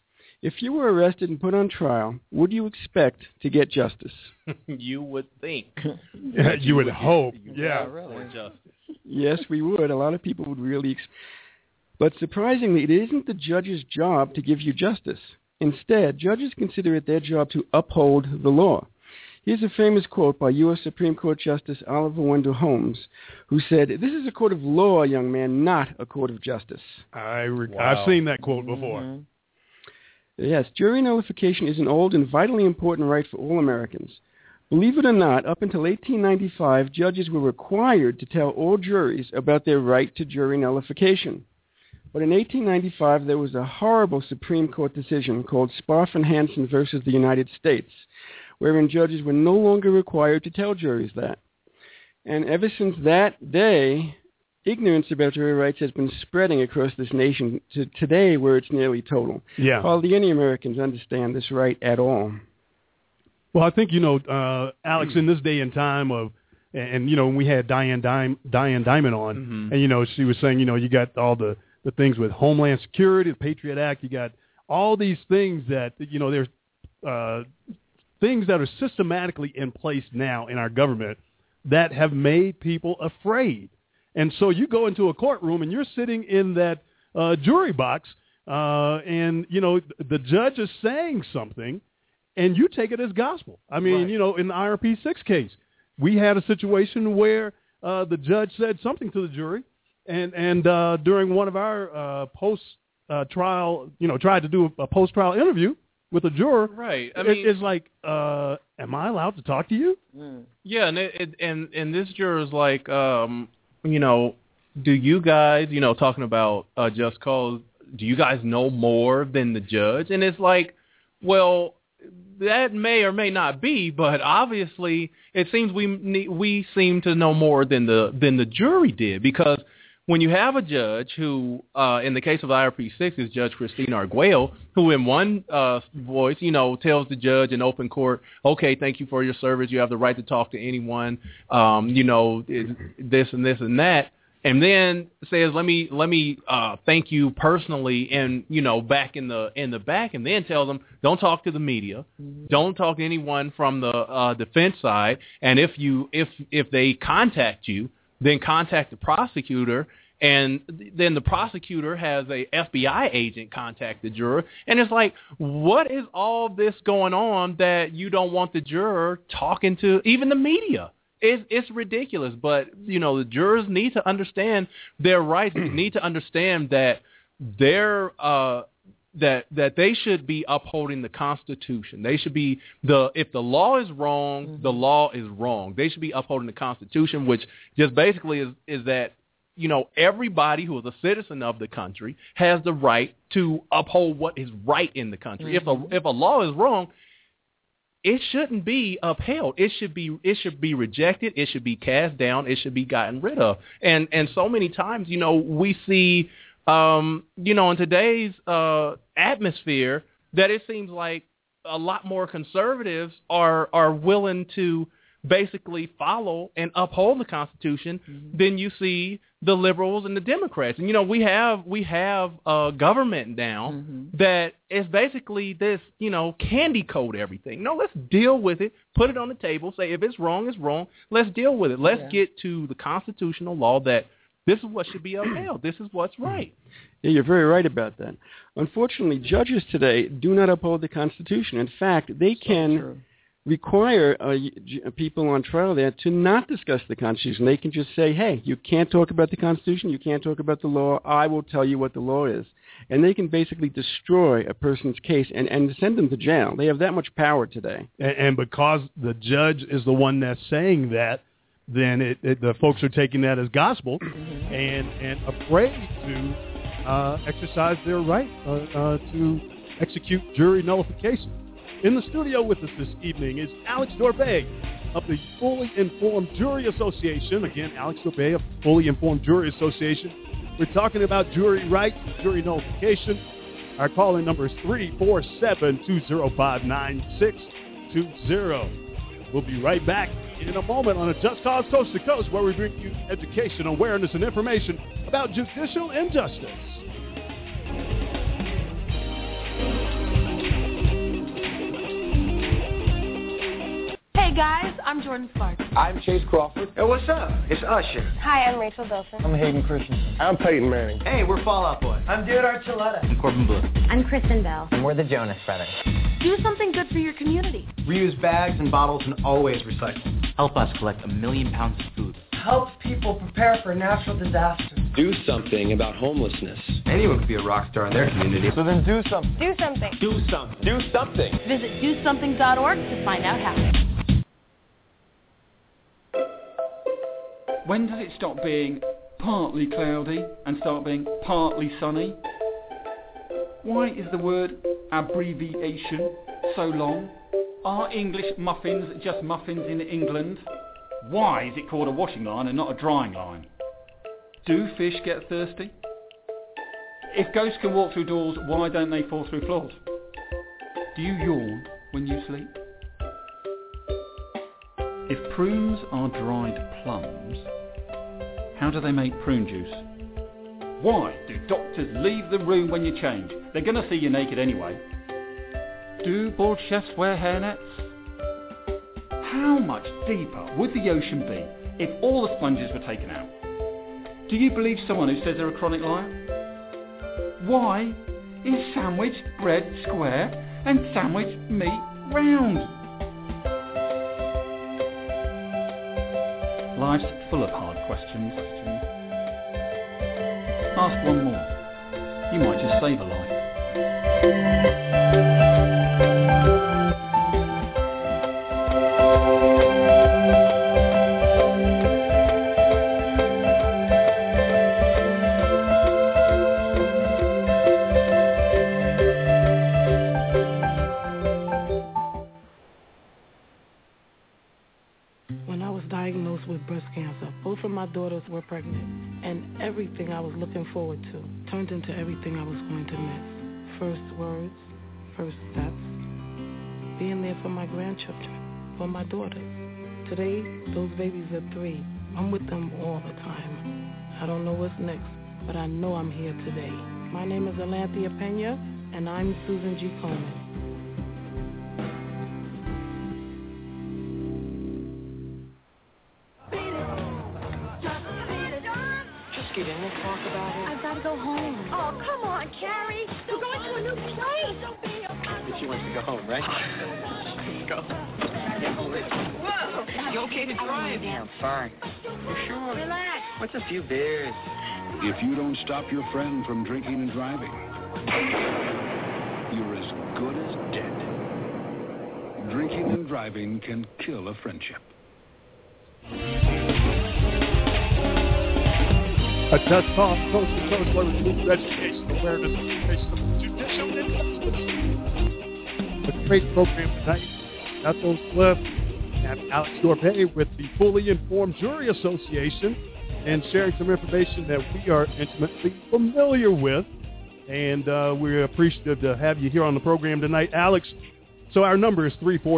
If you were arrested and put on trial, would you expect to get justice?
You would think.
You would hope. Yeah.
For justice.
Yes, we would. A lot of people would really. But surprisingly, it isn't the judge's job to give you justice. Instead, judges consider it their job to uphold the law. Here's a famous quote by U.S. Supreme Court Justice Oliver Wendell Holmes, who said, "This is a court of law, young man, not a court of justice."
I've seen that quote before.
Mm-hmm.
Yes, jury nullification is an old and vitally important right for all Americans. Believe it or not, up until 1895, judges were required to tell all juries about their right to jury nullification. But in 1895, there was a horrible Supreme Court decision called Sparfin-Hansen versus the United States, wherein judges were no longer required to tell juries that. And ever since that day, ignorance about jury rights has been spreading across this nation to today where it's nearly total.
Yeah.
Hardly any Americans understand this right at all.
Well, I think, Alex, in this day and time of, and we had Diane Diamond on, and, she was saying, you got all the things with Homeland Security, the Patriot Act, you got all these things that, there's things that are systematically in place now in our government that have made people afraid. And so you go into a courtroom and you're sitting in that jury box, and, the judge is saying something, and you take it as gospel. I mean,
Right.
In the IRP 6 case, we had a situation where the judge said something to the jury, and during one of our post-trial, tried to do a post-trial interview with a juror.
Right. I mean,
it's like, am I allowed to talk to you?
Yeah, and this juror's like, do you guys, talking about just cause, do you guys know more than the judge? And it's like, well, that may or may not be, but obviously it seems we seem to know more than the jury did, because when you have a judge who, in the case of IRP6, is Judge Christine Arguello, who in one voice, tells the judge in open court, okay, thank you for your service. You have the right to talk to anyone, this and this and that. And then says, let me thank you personally, and back in the back, and then tells them, don't talk to the media, don't talk to anyone from the defense side, and if they contact you, then contact the prosecutor, and then the prosecutor has a FBI agent contact the juror, and it's like, what is all this going on that you don't want the juror talking to even the media? It's ridiculous, but the jurors need to understand their rights. They need to understand that that they should be upholding the Constitution. They should be if the law is wrong, the law is wrong. They should be upholding the Constitution, which just basically is that everybody who is a citizen of the country has the right to uphold what is right in the country. If a law is wrong, it shouldn't be upheld. It should be rejected. It should be cast down. It should be gotten rid of. And so many times, we see, in today's atmosphere, that it seems like a lot more conservatives are willing to basically follow and uphold the Constitution than you see the liberals and the Democrats. And we have a government now that is basically this, candy coat everything. No, let's deal with it, put it on the table, say if it's wrong, it's wrong. Let's deal with it. Let's get to the constitutional law that this is what should be upheld. This is what's right.
Yeah, you're very right about that. Unfortunately, judges today do not uphold the Constitution. In fact, they can require people on trial there to not discuss the Constitution. They can just say, hey, you can't talk about the Constitution, you can't talk about the law, I will tell you what the law is. And they can basically destroy a person's case and send them to jail. They have that much power today.
And because the judge is the one that's saying that, then the folks are taking that as gospel and afraid to exercise their right to execute jury nullification. In the studio with us this evening is Alex Dorbe of the Fully Informed Jury Association. Again, Alex Dorbe of the Fully Informed Jury Association. We're talking about jury rights, jury nullification. Our call-in number is 347-205-9620. We'll be right back in a moment on a Just Cause Coast to Coast, where we bring you education, awareness, and information about judicial injustice.
guys, I'm Jordan Sparks.
I'm Chase Crawford.
Hey, what's up? It's Usher.
Hi, I'm Rachel Bilson.
I'm Hayden Christensen.
I'm Peyton Manning.
Hey, we're Fall Out Boy.
I'm Dude Archuleta.
I'm Corbin Bleu.
I'm Kristen Bell.
And we're the Jonas Brothers.
Do something good for your community.
Reuse bags and bottles and always recycle.
Help us collect 1 million pounds of food.
Helps people prepare for natural disasters.
Do something about homelessness.
Anyone could be a rock star in their community.
So then do something.
Do something.
Do something. Do something.
Visit DoSomething.org to find out how.
When does it stop being partly cloudy and start being partly sunny? Why is the word abbreviation so long? Are English muffins just muffins in England? Why is it called a washing line and not a drying line? Do fish get thirsty? If ghosts can walk through doors, why don't they fall through floors? Do you yawn when you sleep? If prunes are dried plums, how do they make prune juice? Why do doctors leave the room when you change? They're going to see you naked anyway. Do bald chefs wear hairnets? How much deeper would the ocean be if all the sponges were taken out? Do you believe someone who says they're a chronic liar? Why is sandwich bread square and sandwich meat round? Life's full of hard questions. Ask one more. You might just save a life.
My daughters were pregnant, and everything I was looking forward to turned into everything I was going to miss. First words, first steps, being there for my grandchildren, for my daughters. Today, those babies are 3. I'm with them all the time. I don't know what's next, but I know I'm here today. My name is Alanthea Pena, and I'm Susan G. Komen.
Get in and talk about it. I've got to go home. Oh, come on, Carrie. We're going to a new place.
But she wants to go home, right? Let's go.
Whoa.
You okay to drive?
Yeah,
I'm fine. You sure?
Relax.
What's a few beers?
If you don't stop your friend from drinking and driving, you're as good as dead. Drinking and driving can kill a friendship.
A Just Talk, coast to coast, where we move education, awareness, education of judicial injustice. A great program tonight. Ethel Cliff and Alex Dorpay with the Fully Informed Jury Association and sharing some information that we are intimately familiar with. And we're appreciative to have you here on the program tonight. Alex, so our number is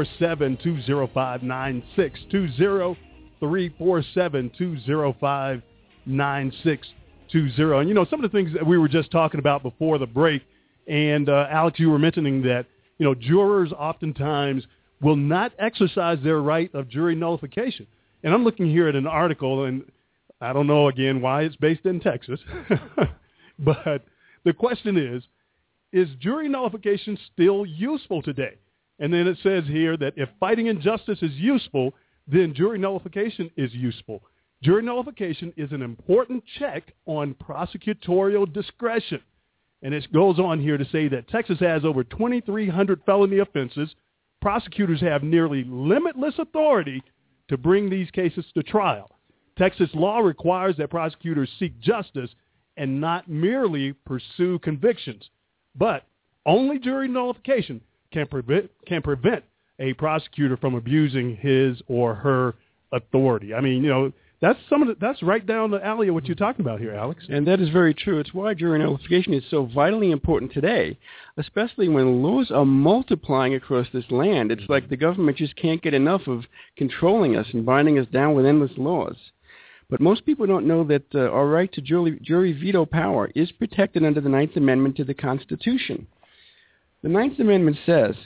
347-205-9620, 347-205-9620. And, you know, some of the things that we were just talking about before the break, and Alex, you were mentioning that, you know, jurors oftentimes will not exercise their right of jury nullification. And I'm looking here at an article, and I don't know, again, why it's based in Texas, but the question is jury nullification still useful today? And then it says here that if fighting injustice is useful, then jury nullification is useful. Jury nullification is an important check on prosecutorial discretion. And it goes on here to say that Texas has over 2,300 felony offenses. Prosecutors have nearly limitless authority to bring these cases to trial. Texas law requires that prosecutors seek justice and not merely pursue convictions. But only jury nullification can prevent a prosecutor from abusing his or her authority. I mean, you know, that's right down the alley of what you're talking about here, Alex.
And that is very true. It's why jury nullification is so vitally important today, especially when laws are multiplying across this land. It's like the government just can't get enough of controlling us and binding us down with endless laws. But most people don't know that our right to jury veto power is protected under the Ninth Amendment to the Constitution. The Ninth Amendment says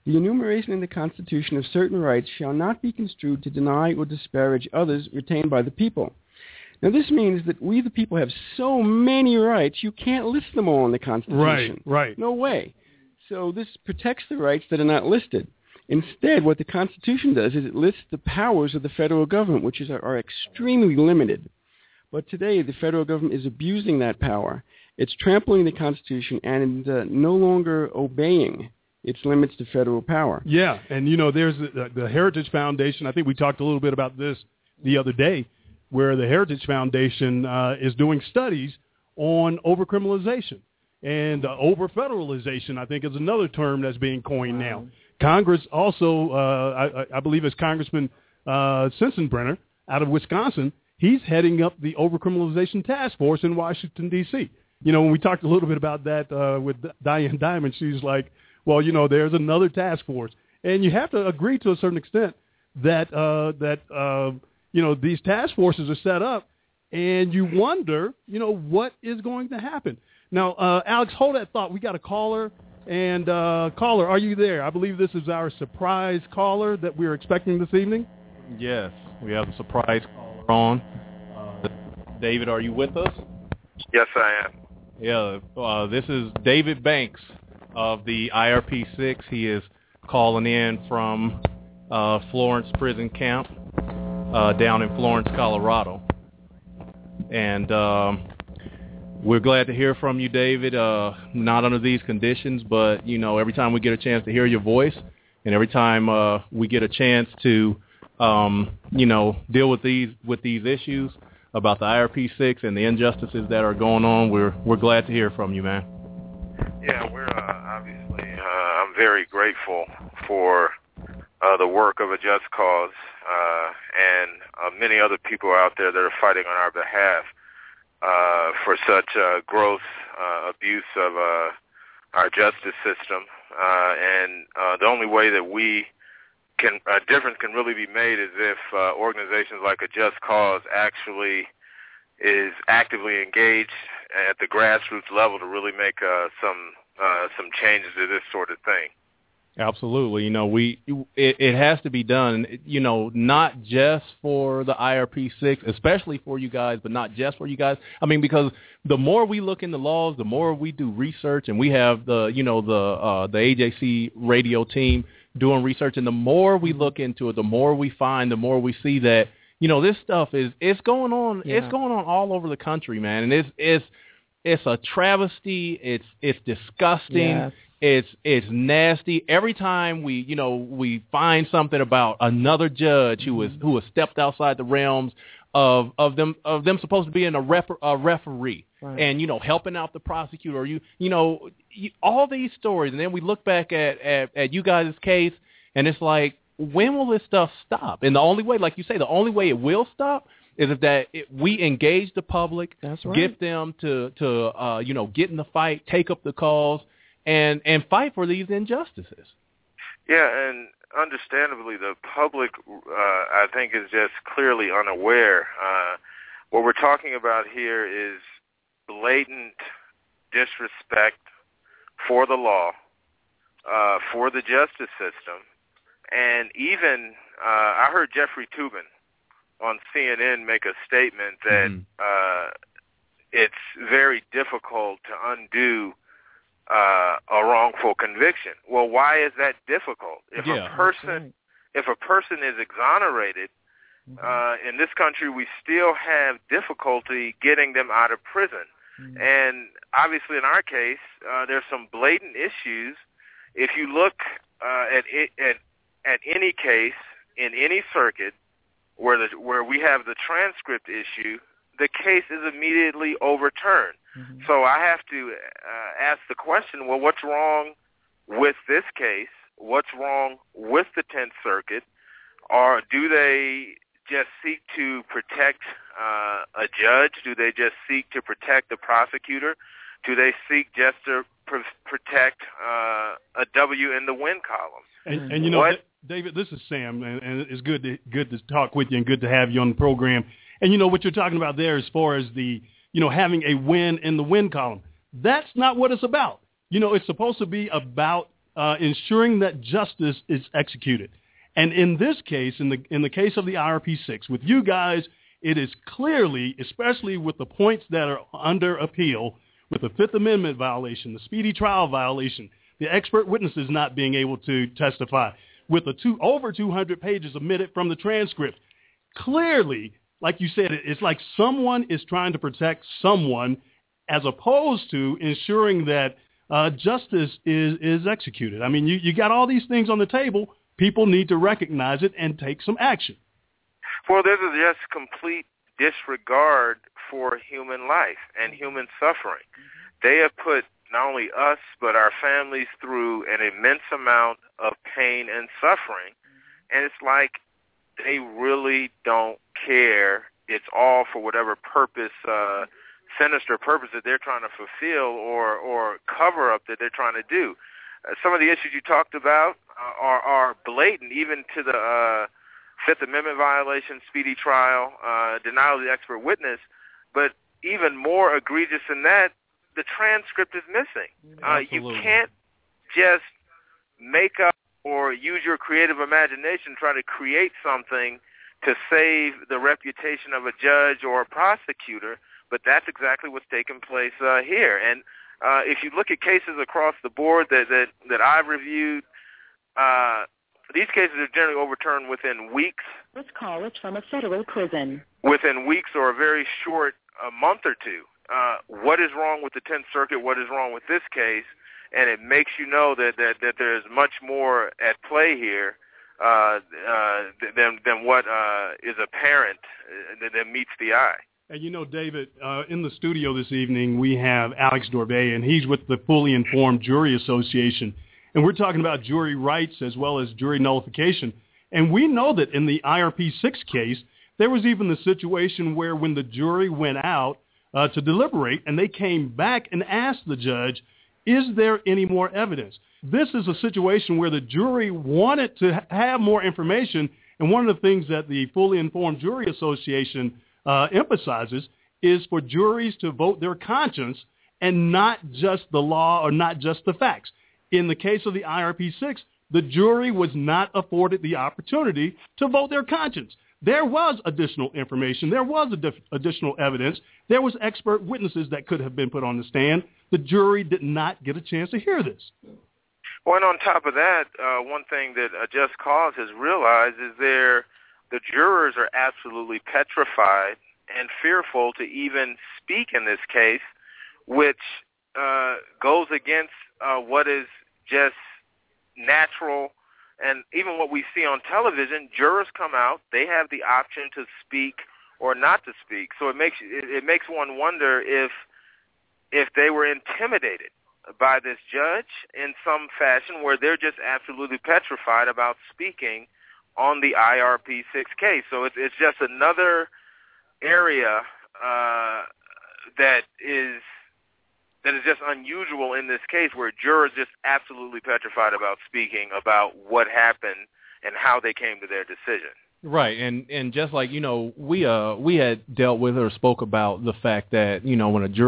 The enumeration in the Constitution of certain rights shall not be construed to deny or disparage others retained by the people. Now, this means that we, the people, have so many rights, you can't list them all in the Constitution.
Right.
No way. So this protects the rights that are not listed. Instead, what the Constitution does is it lists the powers of the federal government, which are extremely limited. But today, the federal government is abusing that power. It's trampling the Constitution and no longer obeying its limits to federal power.
Yeah, and, there's the Heritage Foundation. I think we talked a little bit about this the other day, where the Heritage Foundation is doing studies on overcriminalization. And over-federalization, I think, is another term that's being coined now. Congress also, I believe it's Congressman Sensenbrenner out of Wisconsin, he's heading up the overcriminalization task force in Washington, D.C. When we talked a little bit about that with Diane Diamond, she's like, well, there's another task force. And you have to agree to a certain extent that these task forces are set up, and you wonder, what is going to happen. Now, Alex, hold that thought. We got a caller. And caller, are you there? I believe this is our surprise caller that we're expecting this evening.
Yes, we have a surprise caller on. David, are you with us?
Yes, I am.
Yeah, this is David Banks of the IRP6. He is calling in from Florence Prison Camp down in Florence, Colorado. And we're glad to hear from you, David. Not under these conditions, but, every time we get a chance to hear your voice and every time we get a chance to, deal with these issues about the IRP6 and the injustices that are going on, we're glad to hear from you, man.
Yeah, we're obviously, I'm very grateful for the work of A Just Cause and many other people out there that are fighting on our behalf for such gross abuse of our justice system. And the only way that a difference can really be made is if organizations like A Just Cause actually is actively engaged at the grassroots level to really make some changes to this sort of thing.
Absolutely. It has to be done, not just for the IRP6, especially for you guys, but not just for you guys. I mean, because the more we look into laws, the more we do research, and we have the AJC radio team doing research, and the more we look into it, the more we find, the more we see that, this stuff it's going on. Yeah. It's going on all over the country, man. And it's a travesty. It's disgusting. Yes. It's nasty. Every time we find something about another judge who has stepped outside the realms of them supposed to be in a referee, right, and helping out the prosecutor, or all these stories, and then we look back at you guys' case, and it's like, when will this stuff stop? And the only way, like you say, the only way it will stop is if we engage the public, that's right, get them to get in the fight, take up the cause, and fight for these injustices.
Yeah, and understandably, the public, I think, is just clearly unaware. What we're talking about here is blatant disrespect for the law, for the justice system, and even I heard Jeffrey Toobin on CNN make a statement that it's very difficult to undo a wrongful conviction. Well, why is that difficult? If a person is exonerated, in this country, we still have difficulty getting them out of prison. And obviously, in our case, there's some blatant issues. If you look at any case in any circuit where we have the transcript issue, the case is immediately overturned. So I have to ask the question, well, what's wrong with this case? What's wrong with the 10th Circuit? Or do they just seek to protect a judge? Do they just seek to protect the prosecutor? Do they seek just to protect a W in the win column?
And David, this is Sam, and it's good to talk with you and good to have you on the program. And what you're talking about there as far as the, having a win in the win column, that's not what it's about. It's supposed to be about ensuring that justice is executed. And in this case, in the case of the IRP6, with you guys, it is clearly, especially with the points that are under appeal, with the Fifth Amendment violation, the speedy trial violation, the expert witnesses not being able to testify, with the over 200 pages omitted from the transcript. Clearly, like you said, it's like someone is trying to protect someone as opposed to ensuring that justice is executed. I mean, you got all these things on the table. People need to recognize it and take some action.
Well, there's just complete disregard for human life and human suffering. They have put not only us but our families through an immense amount of pain and suffering, and it's like they really don't care. It's all for whatever purpose, sinister purpose that they're trying to fulfill or cover up that they're trying to do. Some of the issues you talked about are blatant, even to the Fifth Amendment violation, speedy trial, denial of the expert witness. But even more egregious than that, the transcript is missing. You can't just make up or use your creative imagination, try to create something to save the reputation of a judge or a prosecutor, but that's exactly what's taking place here. And if you look at cases across the board that I've reviewed, these cases are generally overturned within weeks.
This call is from a federal prison.
Within weeks or a very short month or two. What is wrong with the 10th Circuit? What is wrong with this case? And it makes you know that there's much more at play here than what is apparent that meets the eye.
And you know, David, in the studio this evening, we have Alex Dorbe, and he's with the Fully Informed Jury Association. And we're talking about jury rights as well as jury nullification. And we know that in the IRP6 case, there was even the situation where when the jury went out to deliberate and they came back and asked the judge, is there any more evidence? This is a situation where the jury wanted to have more information. And one of the things that the Fully Informed Jury Association emphasizes is for juries to vote their conscience and not just the law or not just the facts. In the case of the IRP6, the jury was not afforded the opportunity to vote their conscience. There was additional information. There was additional evidence. There was expert witnesses that could have been put on the stand. The jury did not get a chance to hear this.
Well, and on top of that, one thing that Just Cause has realized is the jurors are absolutely petrified and fearful to even speak in this case, which goes against what is just natural. And even what we see on television, jurors come out, they have the option to speak or not to speak. So it makes one wonder if they were intimidated by this judge in some fashion where they're just absolutely petrified about speaking on the IRP6 case. So it's just another area that is just unusual in this case where jurors just absolutely petrified about speaking about what happened and how they came to their decision.
Right, and just like, you know, we had dealt with or spoke about the fact that, you know,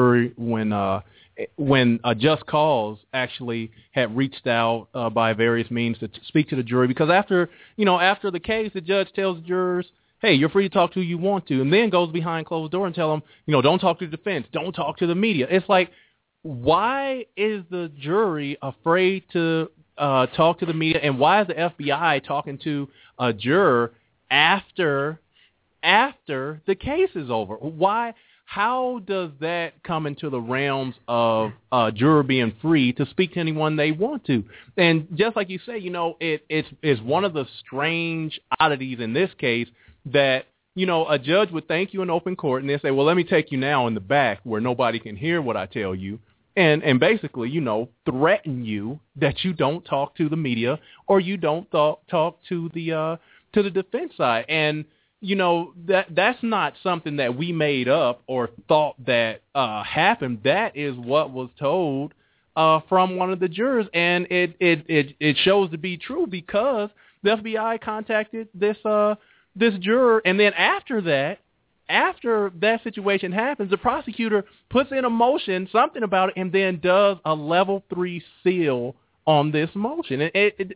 when a Just Cause actually had reached out by various means to speak to the jury, because after the case, the judge tells the jurors, hey, you're free to talk to who you want to, and then goes behind closed door and tell them, you know, don't talk to the defense, don't talk to the media. It's like, why is the jury afraid to talk to the media, and why is the FBI talking to a juror after the case is over? Why? How does that come into the realms of a juror being free to speak to anyone they want to? And just like you say, you know, it's one of the strange oddities in this case that, you know, a judge would thank you in open court and then say, well, let me take you now in the back where nobody can hear what I tell you. And basically, you know, threaten you that you don't talk to the media or you don't talk to the defense side. And, you know, that's not something that we made up or thought that happened. That is what was told from one of the jurors, and it shows to be true because the FBI contacted this juror, and then after that situation happens, the prosecutor puts in a motion, something about it, and then does a level 3 seal on this motion.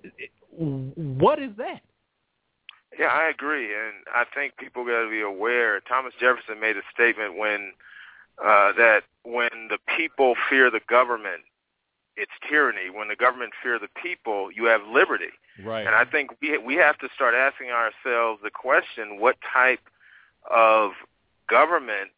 What is that?
Yeah, I agree, and I think people got to be aware. Thomas Jefferson made a statement that when the people fear the government, it's tyranny. When the government fear the people, you have liberty.
Right.
And I think we have to start asking ourselves the question: what type of government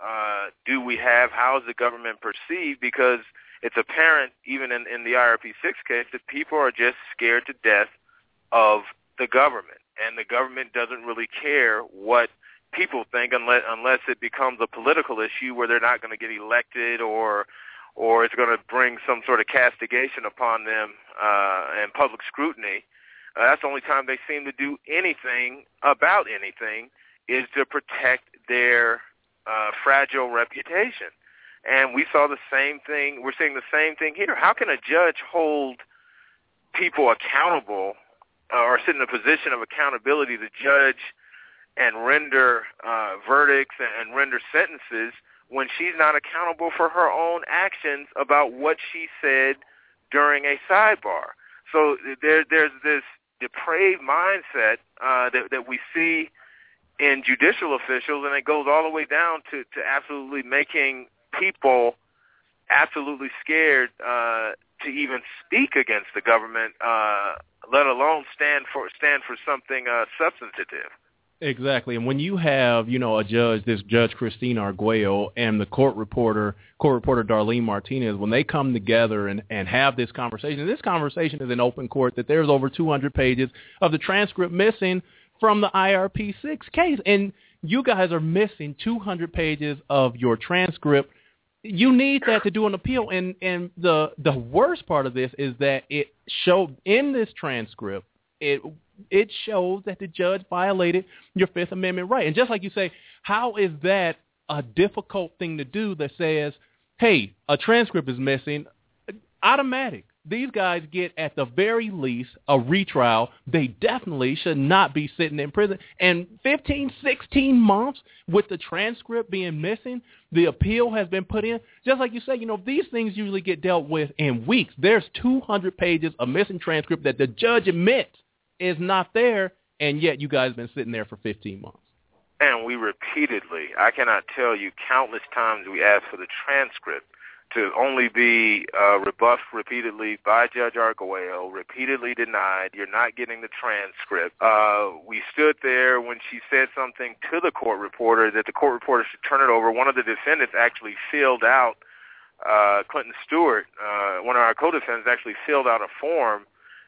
do we have? How is the government perceived? Because it's apparent, even in the IRP6 case, that people are just scared to death of the government. And the government doesn't really care what people think unless it becomes a political issue where they're not going to get elected or it's going to bring some sort of castigation upon them and public scrutiny. That's the only time they seem to do anything about anything is to protect their fragile reputation. And we saw the same thing. We're seeing the same thing here. How can a judge hold people accountable or sit in a position of accountability to judge and render verdicts and render sentences when she's not accountable for her own actions about what she said during a sidebar? So there's this depraved mindset that we see in judicial officials, and it goes all the way down to absolutely making people absolutely scared to even speak against the government, let alone stand for something substantive.
Exactly. And when you have, a judge, this Judge Christine Arguello, and the court reporter Darlene Martinez, when they come together and have this conversation is in open court, that there's over 200 pages of the transcript missing from the IRP6 case. And you guys are missing 200 pages of your transcript. You need that to do an appeal. And the worst part of this is that it showed in this transcript, it shows that the judge violated your Fifth Amendment right. And just like you say, how is that a difficult thing to do that says, hey, a transcript is missing? Automatic. These guys get, at the very least, a retrial. They definitely should not be sitting in prison. And 15, 16 months with the transcript being missing, the appeal has been put in. Just like you say, these things usually get dealt with in weeks. There's 200 pages of missing transcript that the judge admits is not there, and yet you guys have been sitting there for 15 months.
And we repeatedly, I cannot tell you countless times we asked for the transcript to only be rebuffed repeatedly by Judge Arguello, repeatedly denied. You're not getting the transcript. We stood there when she said something to the court reporter that the court reporter should turn it over. One of the defendants actually filled out, Clinton Stewart, one of our co-defendants actually filled out a form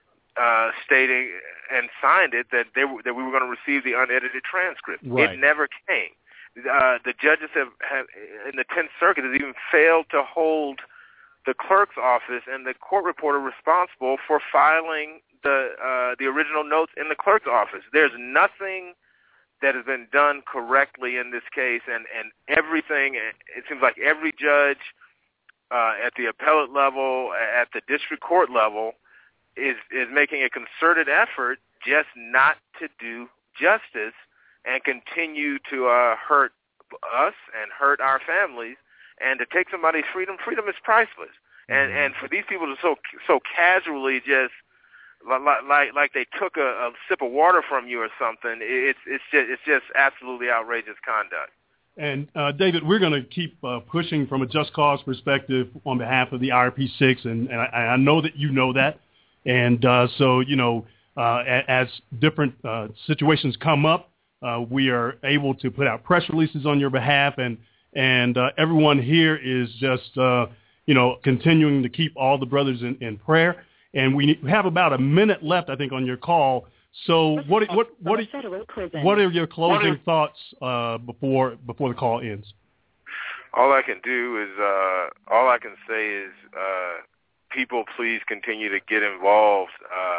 stating and signed it that we were going to receive the unedited transcript. Right. It never came. The judges have in the 10th Circuit has even failed to hold the clerk's office and the court reporter responsible for filing the original notes in the clerk's office. There's nothing that has been done correctly in this case, and everything, it seems like every judge at the appellate level, at the district court level, is making a concerted effort just not to do justice and continue to hurt us and hurt our families, and to take somebody's freedom. Freedom is priceless, and for these people to so casually just like they took a sip of water from you or something, it's just absolutely outrageous conduct.
And David, we're going to keep pushing from a just cause perspective on behalf of the IRP6, and I know that you know that, and so as different situations come up, we are able to put out press releases on your behalf, and everyone here is just continuing to keep all the brothers in prayer. And we have about a minute left, I think, on your call. So what are your closing thoughts before the call ends?
All I can say is people, please continue to get involved.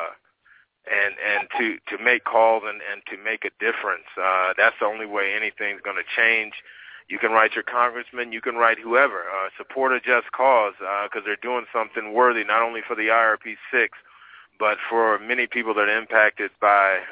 And to make calls and to make a difference. That's the only way anything's going to change. You can write your congressman, you can write whoever. Support a just cause because they're doing something worthy, not only for the IRP6, but for many people that are impacted by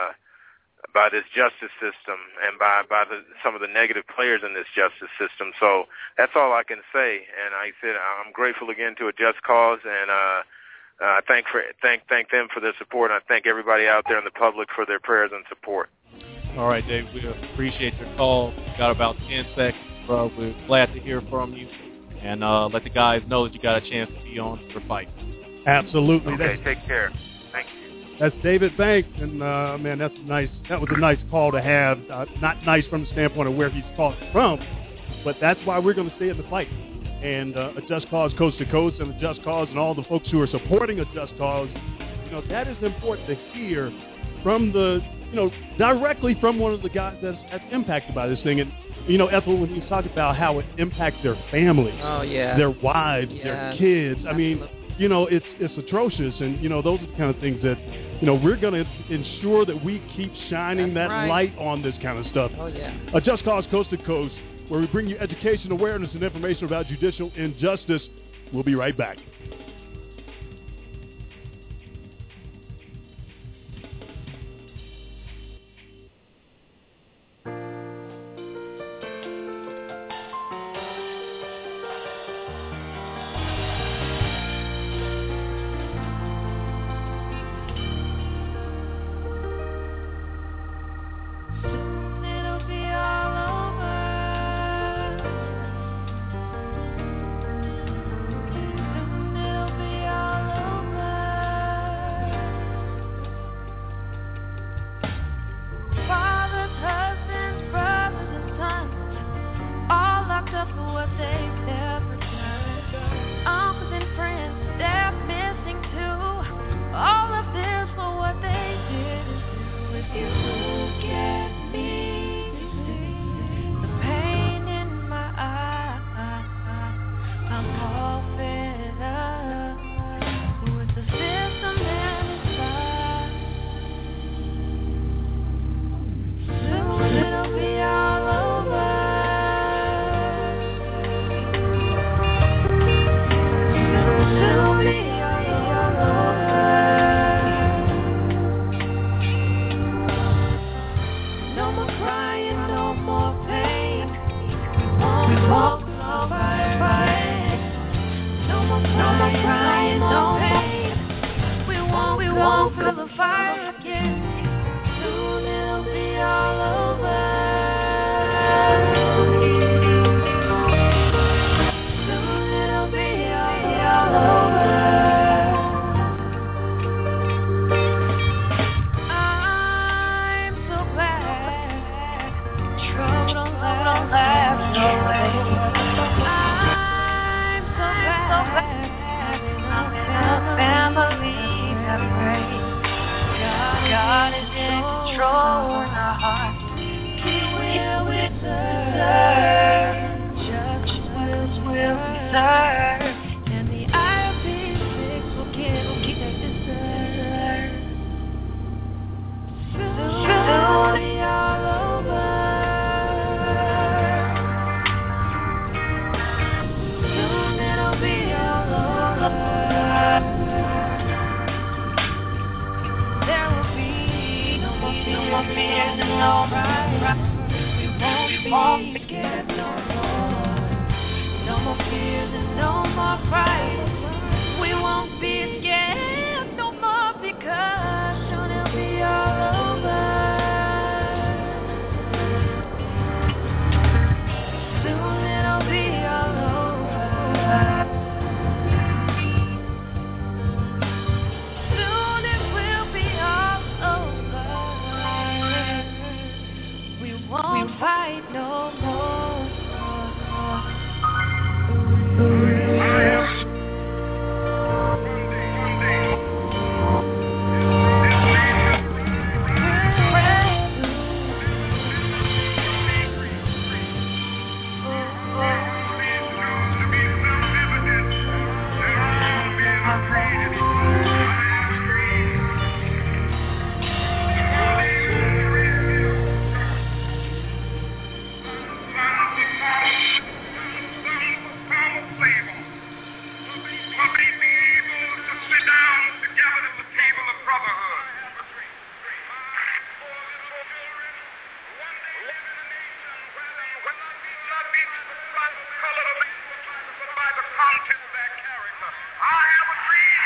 this justice system and by some of the negative players in this justice system. So that's all I can say. And I said I'm grateful again to a just cause, and I thank them for their support, and I thank everybody out there in the public for their prayers and support.
All right, Dave, we appreciate your call. We got about 10 seconds, bro. We're glad to hear from you, and let the guys know that you got a chance to be on for Fight.
Absolutely.
Okay, take care. Thank you.
That's David Banks, and man, that's nice. That was a nice call to have. Not nice from the standpoint of where he's talking from, but that's why we're going to stay in the fight. And a Just Cause Coast to Coast and a Just Cause and all the folks who are supporting a Just Cause, that is important to hear from directly from one of the guys that's impacted by this thing. And, Ethel, when you talk about how it impacts their families, their wives, their kids, I mean, it's atrocious. And, those are the kind of things that, we're going to ensure that we keep shining light on this kind of stuff.
Oh, yeah.
A Just Cause Coast to Coast, where we bring you education, awareness, and information about judicial injustice. We'll be right back.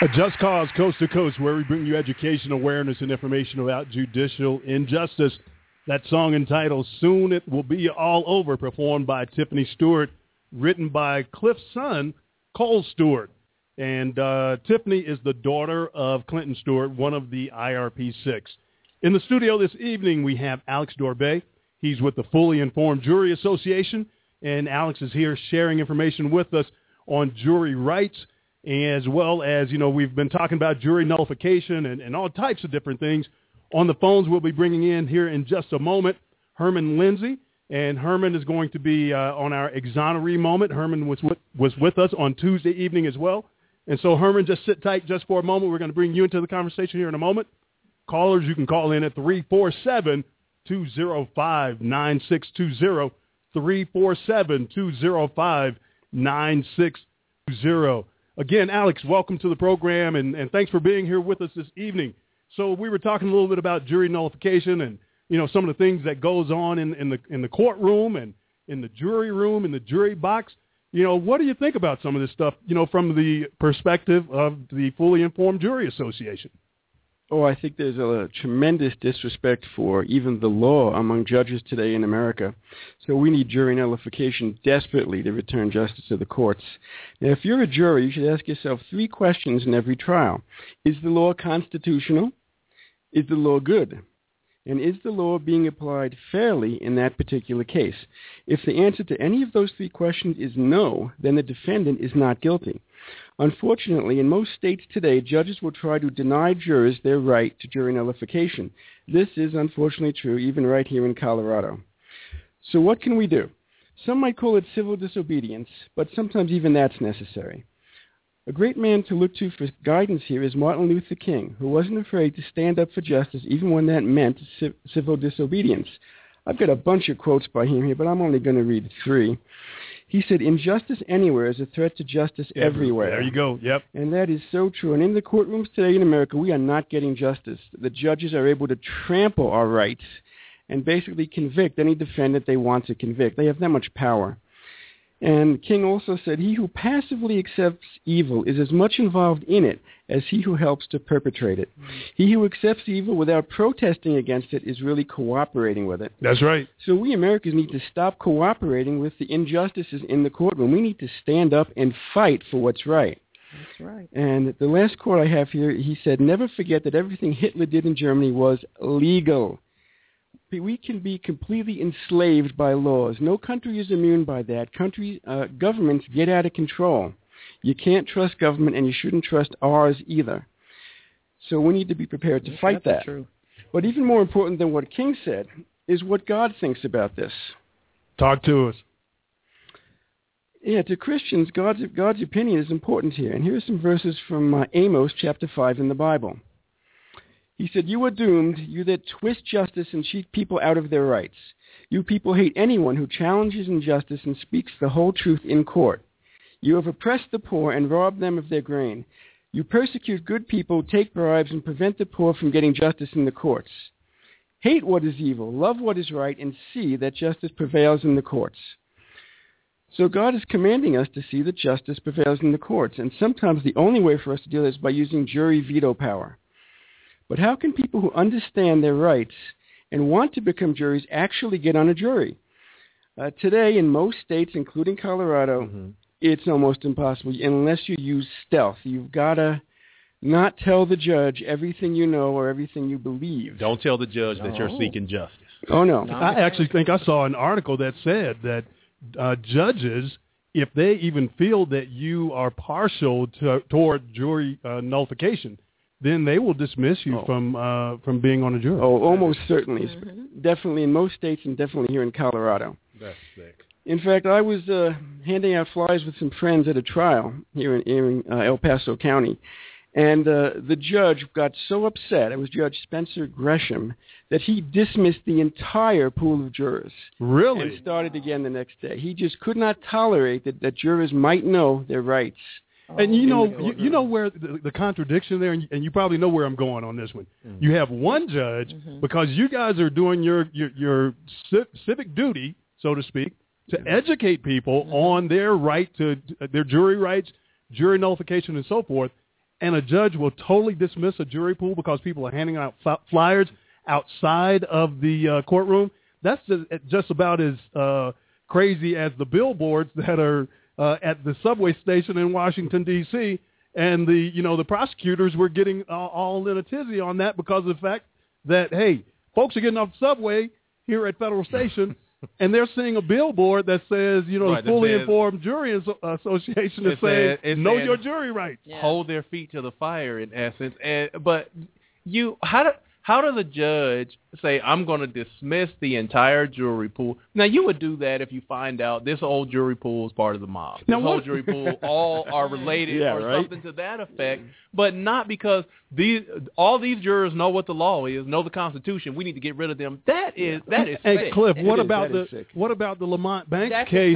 Just Cause, Coast to Coast, where we bring you education, awareness, and information about judicial injustice. That song entitled Soon It Will Be All Over, performed by Tiffany Stewart, written by Cliff's son, Cole Stewart. And Tiffany is the daughter of Clinton Stewart, one of the IRP6. In the studio this evening, we have Alex Dorbe. He's with the Fully Informed Jury Association, and Alex is here sharing information with us on jury rights, as well as, we've been talking about jury nullification and all types of different things. On the phones, we'll be bringing in here in just a moment Herman Lindsay, and Herman is going to be on our exoneree moment. Herman was with us on Tuesday evening as well. And so, Herman, just sit tight just for a moment. We're going to bring you into the conversation here in a moment. Callers, you can call in at 347-205-9620, 347-205-9620. Again, Alex, welcome to the program, and thanks for being here with us this evening. So we were talking a little bit about jury nullification and, some of the things that goes on in the courtroom and in the jury room, in the jury box. What do you think about some of this stuff, from the perspective of the Fully Informed Jury Association?
Oh, I think there's a tremendous disrespect for even the law among judges today in America. So we need jury nullification desperately to return justice to the courts. Now, if you're a jury, you should ask yourself 3 questions in every trial. Is the law constitutional? Is the law good? And is the law being applied fairly in that particular case? If the answer to any of those 3 questions is no, then the defendant is not guilty. Unfortunately, in most states today, judges will try to deny jurors their right to jury nullification. This is unfortunately true even right here in Colorado. So what can we do? Some might call it civil disobedience, but sometimes even that's necessary. A great man to look to for guidance here is Martin Luther King, who wasn't afraid to stand up for justice even when that meant civil disobedience. I've got a bunch of quotes by him here, but I'm only going to read 3. He said, "Injustice anywhere is a threat to justice everywhere."
There you go, yep.
And that is so true. And in the courtrooms today in America, we are not getting justice. The judges are able to trample our rights and basically convict any defendant they want to convict. They have that much power. And King also said, "He who passively accepts evil is as much involved in it as he who helps to perpetrate it. He who accepts evil without protesting against it is really cooperating with it."
That's right.
So we Americans need to stop cooperating with the injustices in the courtroom. We need to stand up and fight for what's right.
That's right.
And the last quote I have here, he said, "Never forget that everything Hitler did in Germany was legal." We can be completely enslaved by laws. No country is immune by that. Governments get out of control. You can't trust government, and you shouldn't trust ours either. So we need to be prepared to fight that.
True.
But even more important than what King said is what God thinks about this.
Talk to us.
Yeah, to Christians, God's opinion is important here. And here are some verses from Amos chapter 5 in the Bible. He said, "You are doomed, you that twist justice and cheat people out of their rights. You people hate anyone who challenges injustice and speaks the whole truth in court. You have oppressed the poor and robbed them of their grain. You persecute good people, take bribes, and prevent the poor from getting justice in the courts. Hate what is evil, love what is right, and see that justice prevails in the courts." So God is commanding us to see that justice prevails in the courts, and sometimes the only way for us to do this is by using jury veto power. But how can people who understand their rights and want to become juries actually get on a jury? Today, in most states, including Colorado, it's almost impossible unless you use stealth. You've got to not tell the judge everything you know or everything you believe.
Don't tell the judge that you're seeking justice.
Oh, no.
I actually think I saw an article that said that judges, if they even feel that you are partial toward jury nullification, then they will dismiss you from being on a jury.
Oh, almost certainly. Definitely in most states and definitely here in Colorado.
That's sick.
In fact, I was handing out flyers with some friends at a trial here in El Paso County. And the judge got so upset, it was Judge Spencer Gresham, that he dismissed the entire pool of jurors.
Really?
And started again the next day. He just could not tolerate that jurors might know their rights.
And you know where the contradiction there, and you probably know where I'm going on this one. You have one judge, because you guys are doing your civic duty, so to speak, to educate people on their right to their jury rights, jury nullification, and so forth. and a judge will totally dismiss a jury pool because people are handing out flyers outside of the courtroom. That's just about as crazy as the billboards that are at the subway station in Washington, D.C., and the prosecutors were getting all in a tizzy on that because of the fact that, hey, folks are getting off the subway here at Federal Station, and they're seeing a billboard that says, the Fully Informed Jury Association is saying, know your jury rights.
Yeah. Hold their feet to the fire, in essence. But how does a judge say, I'm going to dismiss the entire jury pool? Now, you would do that if you find out this whole jury pool is part of the mob. This whole jury pool all are related something to that effect, but not because all these jurors know what the law is, know the Constitution. We need to get rid of them. That is sick.
Hey, Cliff, what about the Lamont Banks case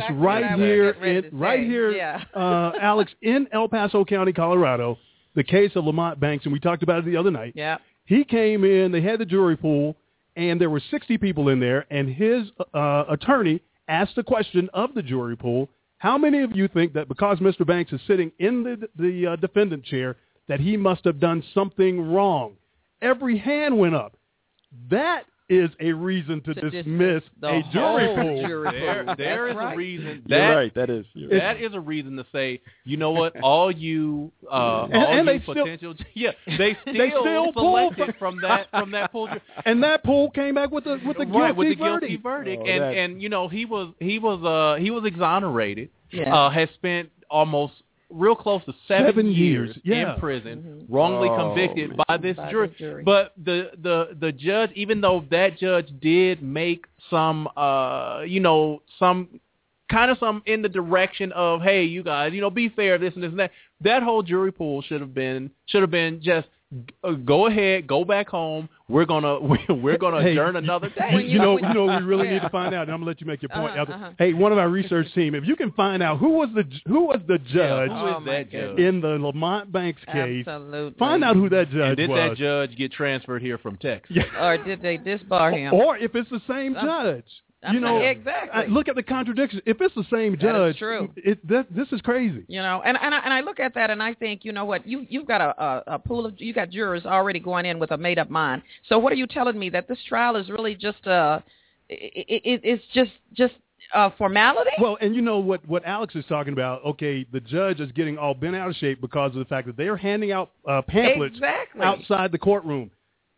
Alex, in El Paso County, Colorado, the case of Lamont Banks, and we talked about it the other night.
Yeah.
He came in, they had the jury pool, and there were 60 people in there, and his attorney asked the question of the jury pool, how many of you think that because Mr. Banks is sitting in the defendant chair that he must have done something wrong? Every hand went up. That is a reason to dismiss a jury pool.
There is a reason.
That is.
That is a reason to say, you know what, all you potential, they still selected from that pool,
and that pool came back with the guilty
verdict, and he was exonerated. Yeah. Has spent almost real close to 7 years in prison, wrongly convicted by this jury. But the judge, even though that judge did make some in the direction of, hey, you guys, be fair, this and this and that. That whole jury pool should have been just go ahead, go back home. We're gonna adjourn another day.
We really need to find out, and I'm gonna let you make your point. Hey, one of our research team, if you can find out who was the judge in the Lamont Banks case, find out who that judge was.
Did that judge get transferred here from Texas?
Or did they disbar him?
Or if it's the same judge.
Exactly.
Look at the contradiction. If it's the same judge, this is crazy.
And I look at that and I think, you know what, you've got a pool of, you got jurors already going in with a made up mind. So what are you telling me, that this trial is really just it's just formality?
Well, and you know what Alex is talking about. Okay, the judge is getting all bent out of shape because of the fact that they are handing out pamphlets outside the courtroom.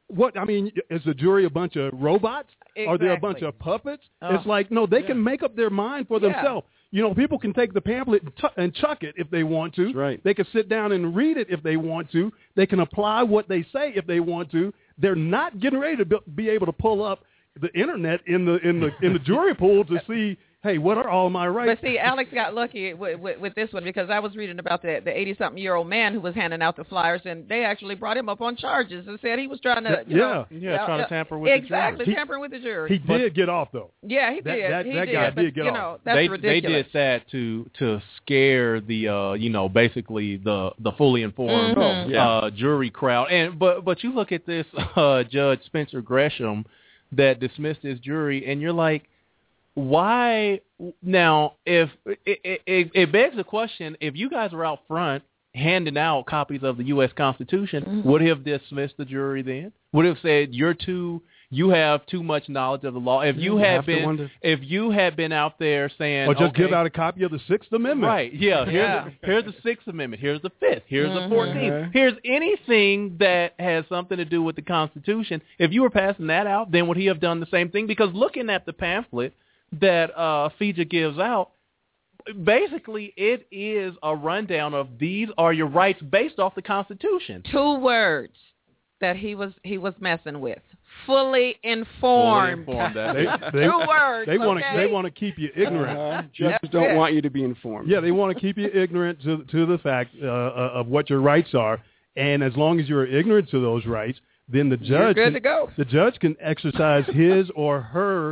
Is the jury a bunch of robots?
Exactly.
Are they a bunch of puppets? It's like, no, they can make up their mind for themselves. People can take the pamphlet and chuck it if they want to.
That's right.
They can sit down and read it if they want to. They can apply what they say if they want to. They're not getting ready to be able to pull up the internet in the jury pool to see, hey, what are all my rights?
But see, Alex got lucky with this one, because I was reading about the 80-something-year-old man who was handing out the flyers, and they actually brought him up on charges and said he was trying to,
trying to tamper with the jury.
Tampering with the jury.
He did get off, though.
Yeah, he did.
That guy did get off.
That's ridiculous.
They did that to scare the, basically the fully informed jury crowd. But you look at this Judge Spencer Gresham that dismissed his jury, and you're like, why? Now, if it begs the question, if you guys were out front handing out copies of the U.S. Constitution, would he have dismissed the jury then? Would he have said, you have too much knowledge of the law? If you had been out there saying,
or just give out a copy of the Sixth Amendment,
right? Yeah, here's the Sixth Amendment. Here's the Fifth. Here's the 14th. Here's anything that has something to do with the Constitution. If you were passing that out, then would he have done the same thing? Because looking at the pamphlet that FIJA gives out, basically it is a rundown of these are your rights based off the Constitution.
2 words that he was messing with: fully informed.
2 words. They want to keep you ignorant.
Judges don't want you to be informed.
Yeah, they want to keep you ignorant to the fact of what your rights are, and as long as you're ignorant to those rights, then the judge
you're good to go.
The judge can exercise his or her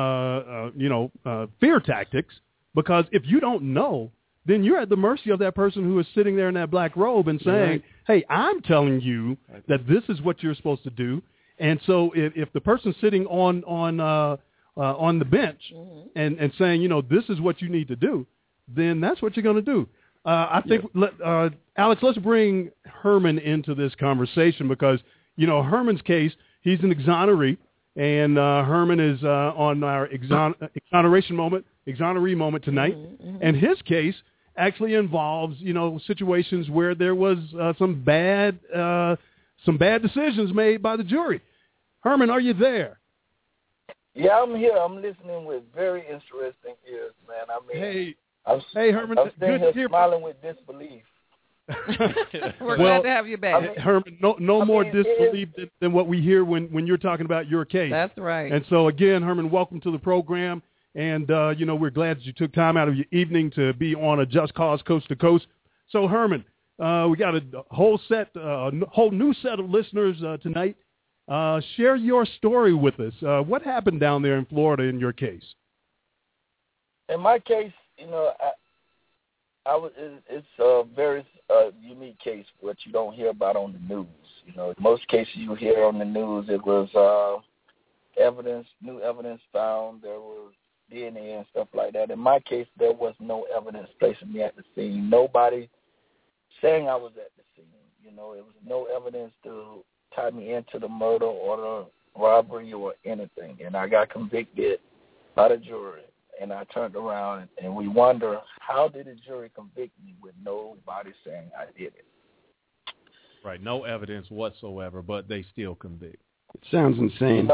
fear tactics, because if you don't know, then you're at the mercy of that person who is sitting there in that black robe and saying, hey, I'm telling you that this is what you're supposed to do. And so if the person's sitting on the bench and saying, this is what you need to do, then that's what you're going to do. I think, Alex, let's bring Herman into this conversation because, Herman's case, he's an exoneree, and Herman is on our exoneree moment tonight.
Mm-hmm.
And his case actually involves, situations where there was some bad decisions made by the jury. Herman, are you there?
Yeah, I'm here. I'm listening with very interesting ears, man.
Hey, Herman.
I'm sitting here smiling with disbelief.
We're glad to have you back.
Herman, no more disbelief than what we hear when you're talking about your case.
That's right.
And so, again, Herman, welcome to the program. And, we're glad that you took time out of your evening to be on a Just Cause Coast to Coast. So, Herman, we got a whole new set of listeners tonight. Share your story with us. What happened down there in Florida in your case?
In my case, it's a very unique case, what you don't hear about on the news. Most cases you hear on the news, it was new evidence found. There was DNA and stuff like that. In my case, there was no evidence placing me at the scene. Nobody saying I was at the scene. It was no evidence to tie me into the murder or the robbery or anything. And I got convicted by the jury. And I turned around and we wonder, how did the jury convict me with nobody saying I did it?
Right, no evidence whatsoever, but they still convict.
It sounds insane.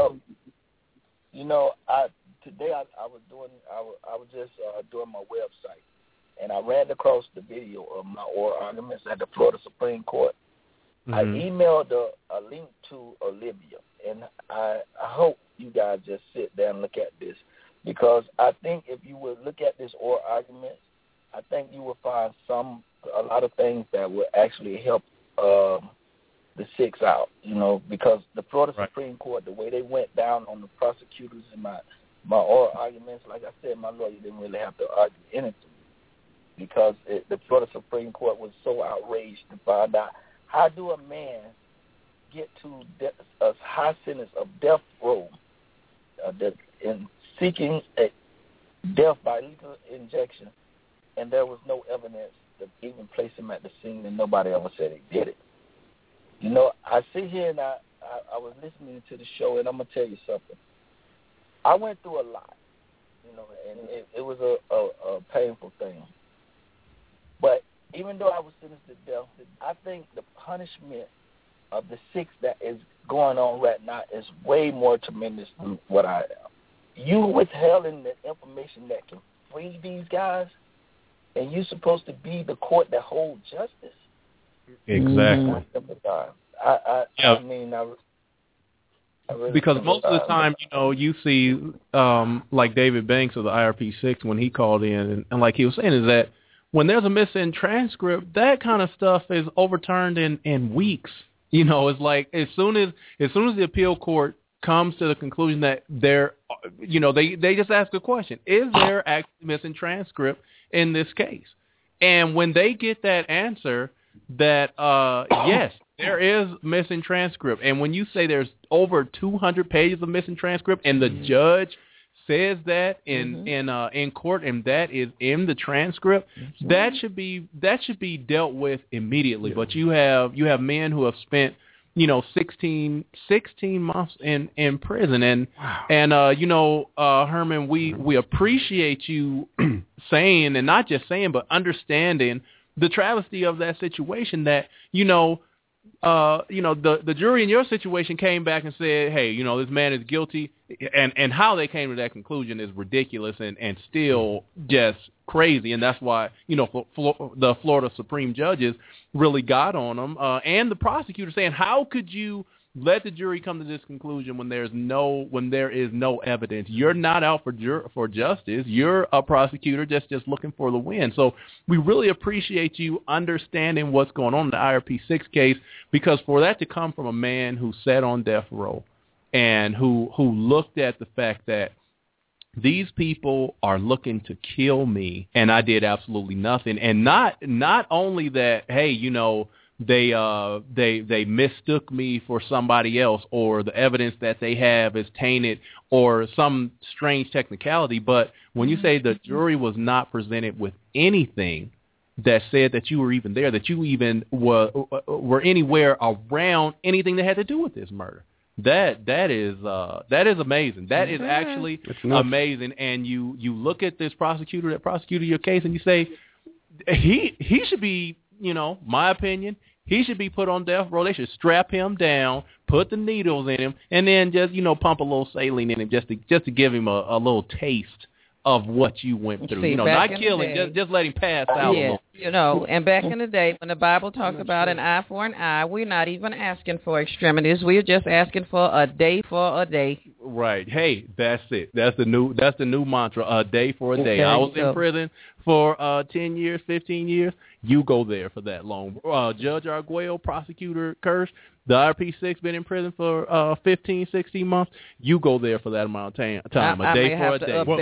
Today I was just doing my website, and I ran across the video of my oral arguments at the Florida Supreme Court.
Mm-hmm.
I emailed a link to Olivia, and I hope you guys just sit down and look at this, because I think if you would look at this oral argument, I think you will find a lot of things that will actually help the six out, because the Florida Supreme Court, the way they went down on the prosecutors and my oral arguments, like I said, my lawyer didn't really have to argue anything, because the Florida Supreme Court was so outraged to find out, how do a man get to a high sentence of death row in seeking a death by lethal injection, and there was no evidence to even place him at the scene, and nobody ever said he did it. I sit here and I was listening to the show, and I'm going to tell you something. I went through a lot, and it was a painful thing. But even though I was sentenced to death, I think the punishment of the six that is going on right now is way more tremendous than what I am. You withholding the information that can free these guys, and you're supposed to be the court that holds justice.
Exactly. Because most of the time, you see, like David Banks of the IRP6 when he called in, and like he was saying, is that when there's a missing transcript, that kind of stuff is overturned in weeks. It's like as soon as the appeal court comes to the conclusion that they just ask a question: is there actually missing transcript in this case? And when they get that answer, that yes, there is missing transcript. And when you say there's over 200 pages of missing transcript, and the judge says that in court, and that is in the transcript, that should be dealt with immediately. Yeah. But you have men who have spent 16 months in prison, and Herman, we appreciate you saying, and not just saying, but understanding the travesty of that situation. That the jury in your situation came back and said, hey, this man is guilty, and how they came to that conclusion is ridiculous and still just crazy, and that's why the Florida Supreme judges really got on them, and the prosecutor saying, how could you let the jury come to this conclusion when there is no evidence? You're not out for justice. You're a prosecutor just looking for the win. So we really appreciate you understanding what's going on in the IRP6 case, because for that to come from a man who sat on death row and who looked at the fact that these people are looking to kill me, and I did absolutely nothing, and not only that, hey, they mistook me for somebody else, or the evidence that they have is tainted, or some strange technicality. But when you say the jury was not presented with anything that said that you were even there, that you even were anywhere around anything that had to do with this murder. That is amazing. That is actually amazing. And you look at this prosecutor that prosecuted your case, and you say he should be, my opinion, he should be put on death row. They should strap him down, put the needles in him, and then just pump a little saline in him just to give him a little taste of what you went through.
See,
not kill him, just let him pass out a little.
And back in the day when the Bible talks about an eye for an eye, we're not even asking for extremities. We're just asking for a day for a day.
Right. Hey, that's it. That's the new mantra, a day for a day. I was in prison for 10 years, 15 years. You go there for that long. Judge Arguello, Prosecutor Kirsch, the IRP6 been in prison for 15, 16 months. You go there for that amount of time. A day for a day.
Well,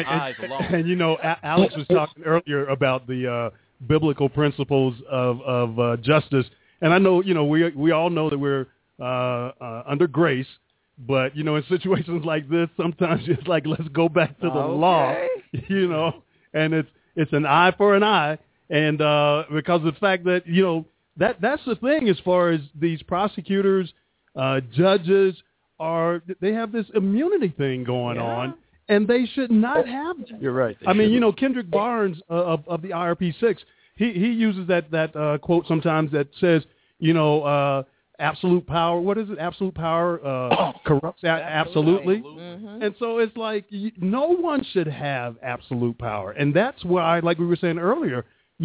and Alex was talking earlier about the biblical principles of justice, and I know we all know that we're under grace, but in situations like this, sometimes it's like let's go back to the law, and it's an eye for an eye, and because of the fact that that's the thing as far as these prosecutors, judges they have this immunity thing going on. And they should not have that.
You're right.
I mean, Kendrick Barnes of the IRP6, he uses that quote sometimes that says, absolute power. What is it? Absolute power corrupts absolutely. Mm-hmm. And so it's like no one should have absolute power. And that's why, like we were saying earlier,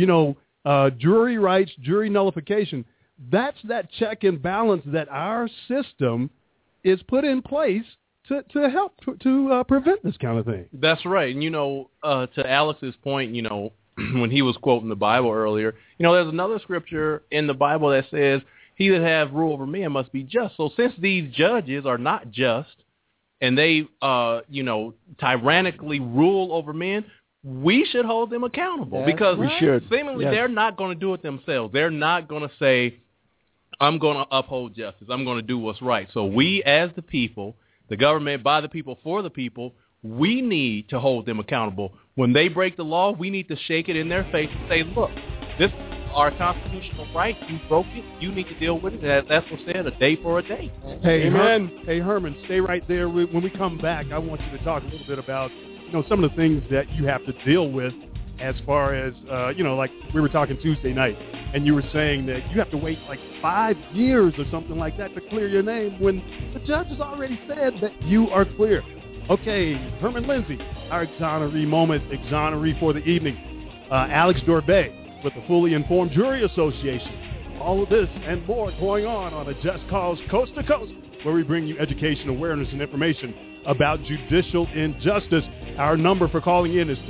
jury rights, jury nullification, that's that check and balance that our system is put in place to help to prevent this kind of thing.
That's right. And, to Alex's point, when he was quoting the Bible earlier, there's another scripture in the Bible that says, he that have rule over men must be just. So since these judges are not just and they, tyrannically rule over men, we should hold them accountable because seemingly they're not going to do it themselves. They're not going to say, I'm going to uphold justice. I'm going to do what's right. So we as the people, the government, by the people, for the people, we need to hold them accountable. When they break the law, we need to shake it in their face and say, look, this is our constitutional right. You broke it. You need to deal with it. That's what's said, a day for a day.
Hey, Herman, stay right there. When we come back, I want you to talk a little bit about, some of the things that you have to deal with as far as, like we were talking Tuesday night, and you were saying that you have to wait like 5 years or something like that to clear your name when the judge has already said that you are clear. Okay, Herman Lindsay, our exoneree for the evening. Alex Dorbe with the Fully Informed Jury Association. All of this and more going on a Just Cause Coast to Coast, where we bring you education, awareness, and information about judicial injustice. Our number for calling in is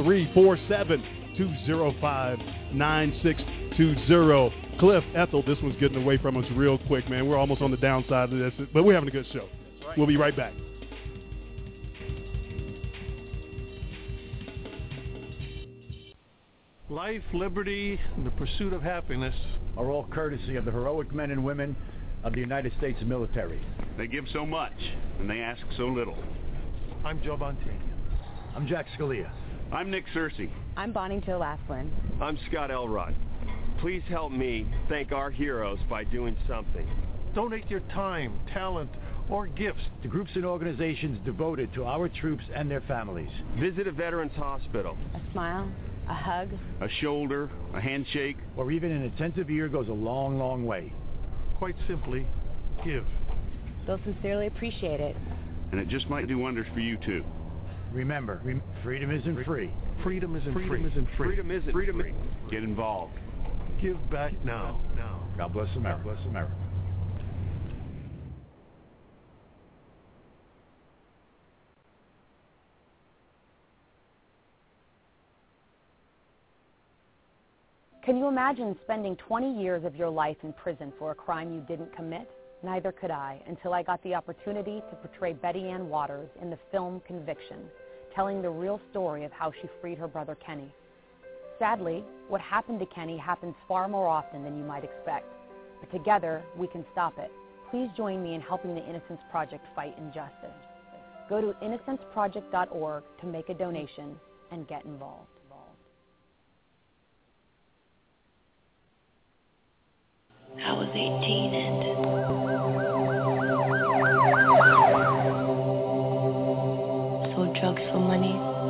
347-205-9620. Cliff, Ethel, this one's getting away from us real quick, man. We're almost on the downside of this, but we're having a good show. Right. We'll be right back.
Life, liberty, and the pursuit of happiness
are all courtesy of the heroic men and women of the United States military.
They give so much, and they ask so little.
I'm Joe Montaigne.
I'm Jack Scalia.
I'm Nick Searcy.
I'm Bonnie Jo Laughlin.
I'm Scott Elrod. Please help me thank our heroes by doing something.
Donate your time, talent, or gifts
to groups and organizations devoted to our troops and their families.
Visit a veterans hospital.
A smile, a hug,
a shoulder, a handshake,
or even an attentive ear goes a long, long way.
Quite simply, give.
They'll sincerely appreciate it.
And it just might do wonders for you, too.
Remember, freedom isn't free.
Freedom isn't free.
Freedom isn't free.
Get involved.
Give back now.
God bless America. God bless America.
Can you imagine spending 20 years of your life in prison for a crime you didn't commit? Neither could I, until I got the opportunity to portray Betty Ann Waters in the film Conviction, telling the real story of how she freed her brother Kenny. Sadly, what happened to Kenny happens far more often than you might expect. But together, we can stop it. Please join me in helping the Innocence Project fight injustice. Go to innocenceproject.org to make a donation and get involved.
I was 18 and sold drugs for money.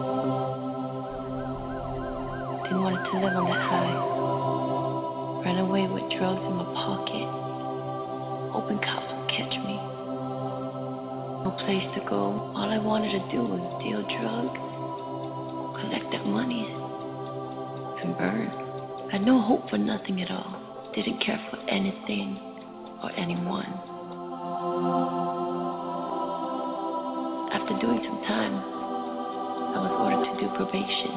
Didn't want to live on that high. Ran away with drugs in my pocket. Hoping cops would catch me. No place to go. All I wanted to do was deal drugs, collect that money, and burn. I had no hope for nothing at all. Didn't care for anything or anyone. After doing some time, I was ordered to do probation.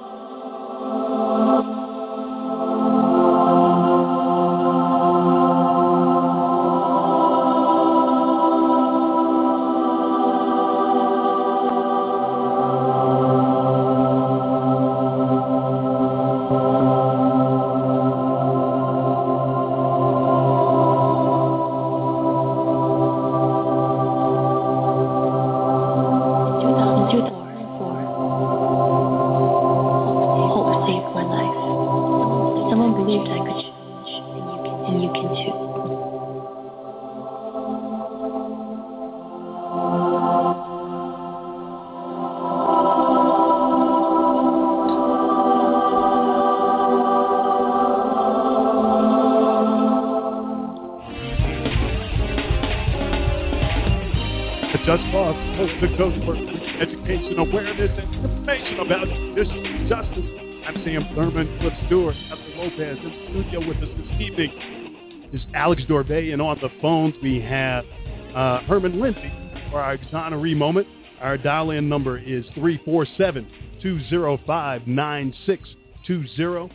'Coast for education, awareness, and information about judicial justice. I'm Sam Thurman, Cliff Stewart, Esther Lopez. In the studio with us this evening is Alex Dorbe, and on the phones we have Herman Lindsay for our exoneree moment. Our dial-in number is 347-205-9620,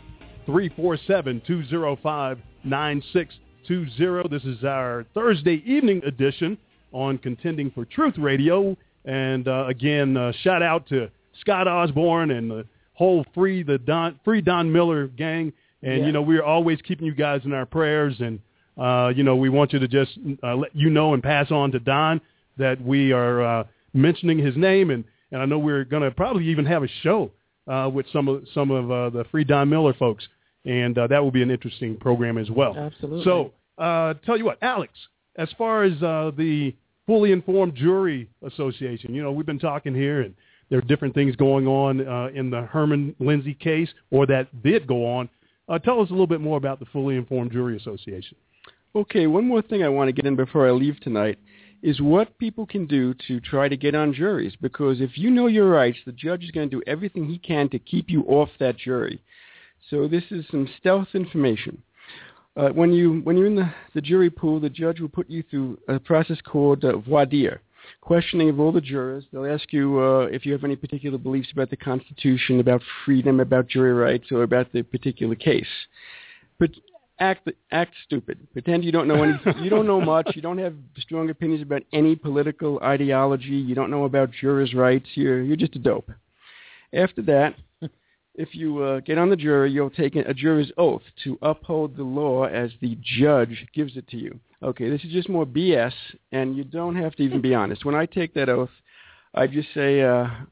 347-205-9620. This is our Thursday evening edition on Contending for Truth Radio. And again, shout out to Scott Osborne and the whole Free Don Miller gang. And, you know, we're always keeping you guys in our prayers. And, you know, we want you to just let you know and pass on to Don that we are mentioning his name. And I know we're going to probably even have a show with some of the Free Don Miller folks. And that will be an interesting program as well.
Absolutely.
So tell you what, Alex, as far as the Fully Informed Jury Association, you know, we've been talking here, and there are different things going on in the Herman Lindsay case, or that did go on. Tell us a little bit more about the Fully Informed Jury Association.
Okay, one more thing I want to get in before I leave tonight is what people can do to try to get on juries, because if you know your rights, the judge is going to do everything he can to keep you off that jury. So this is some stealth information. When you're in the jury pool, the judge will put you through a process called voir dire, questioning of all the jurors. They'll ask you if you have any particular beliefs about the Constitution, about freedom, about jury rights, or about the particular case. But act stupid. Pretend you don't know anything. You don't know much. You don't have strong opinions about any political ideology. You don't know about jurors' rights. You're just a dope. After that, if you get on the jury, you'll take a juror's oath to uphold the law as the judge gives it to you. Okay, this is just more BS, and you don't have to even be honest. When I take that oath, I just say,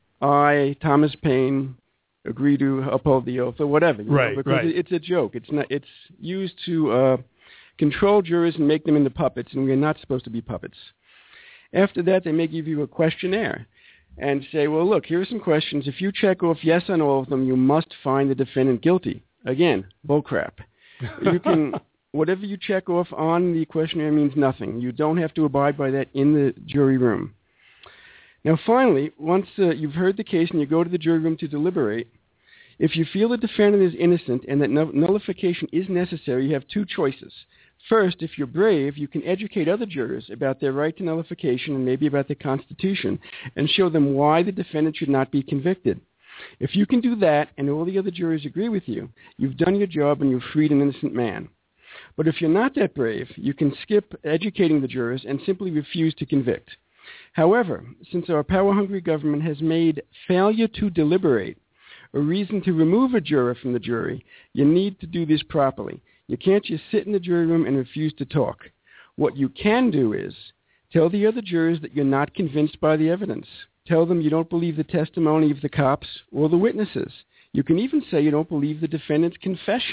I, Thomas Paine, agree to uphold the oath, or whatever.
Right,
because it's a joke. It's used to control jurors and make them into puppets, and we're not supposed to be puppets. After that, they may give you a questionnaire and say, well, look, here are some questions. If you check off yes on all of them, you must find the defendant guilty. Again, bullcrap. You can, whatever you check off on the questionnaire means nothing. You don't have to abide by that in the jury room. Now, finally, once you've heard the case and you go to the jury room to deliberate, if you feel the defendant is innocent and that nullification is necessary, you have two choices. First, if you're brave, you can educate other jurors about their right to nullification and maybe about the Constitution and show them why the defendant should not be convicted. If you can do that and all the other jurors agree with you, you've done your job and you've freed an innocent man. But if you're not that brave, you can skip educating the jurors and simply refuse to convict. However, since our power-hungry government has made failure to deliberate a reason to remove a juror from the jury, you need to do this properly. You can't just sit in the jury room and refuse to talk. What you can do is tell the other jurors that you're not convinced by the evidence. Tell them you don't believe the testimony of the cops or the witnesses. You can even say you don't believe the defendant's confession.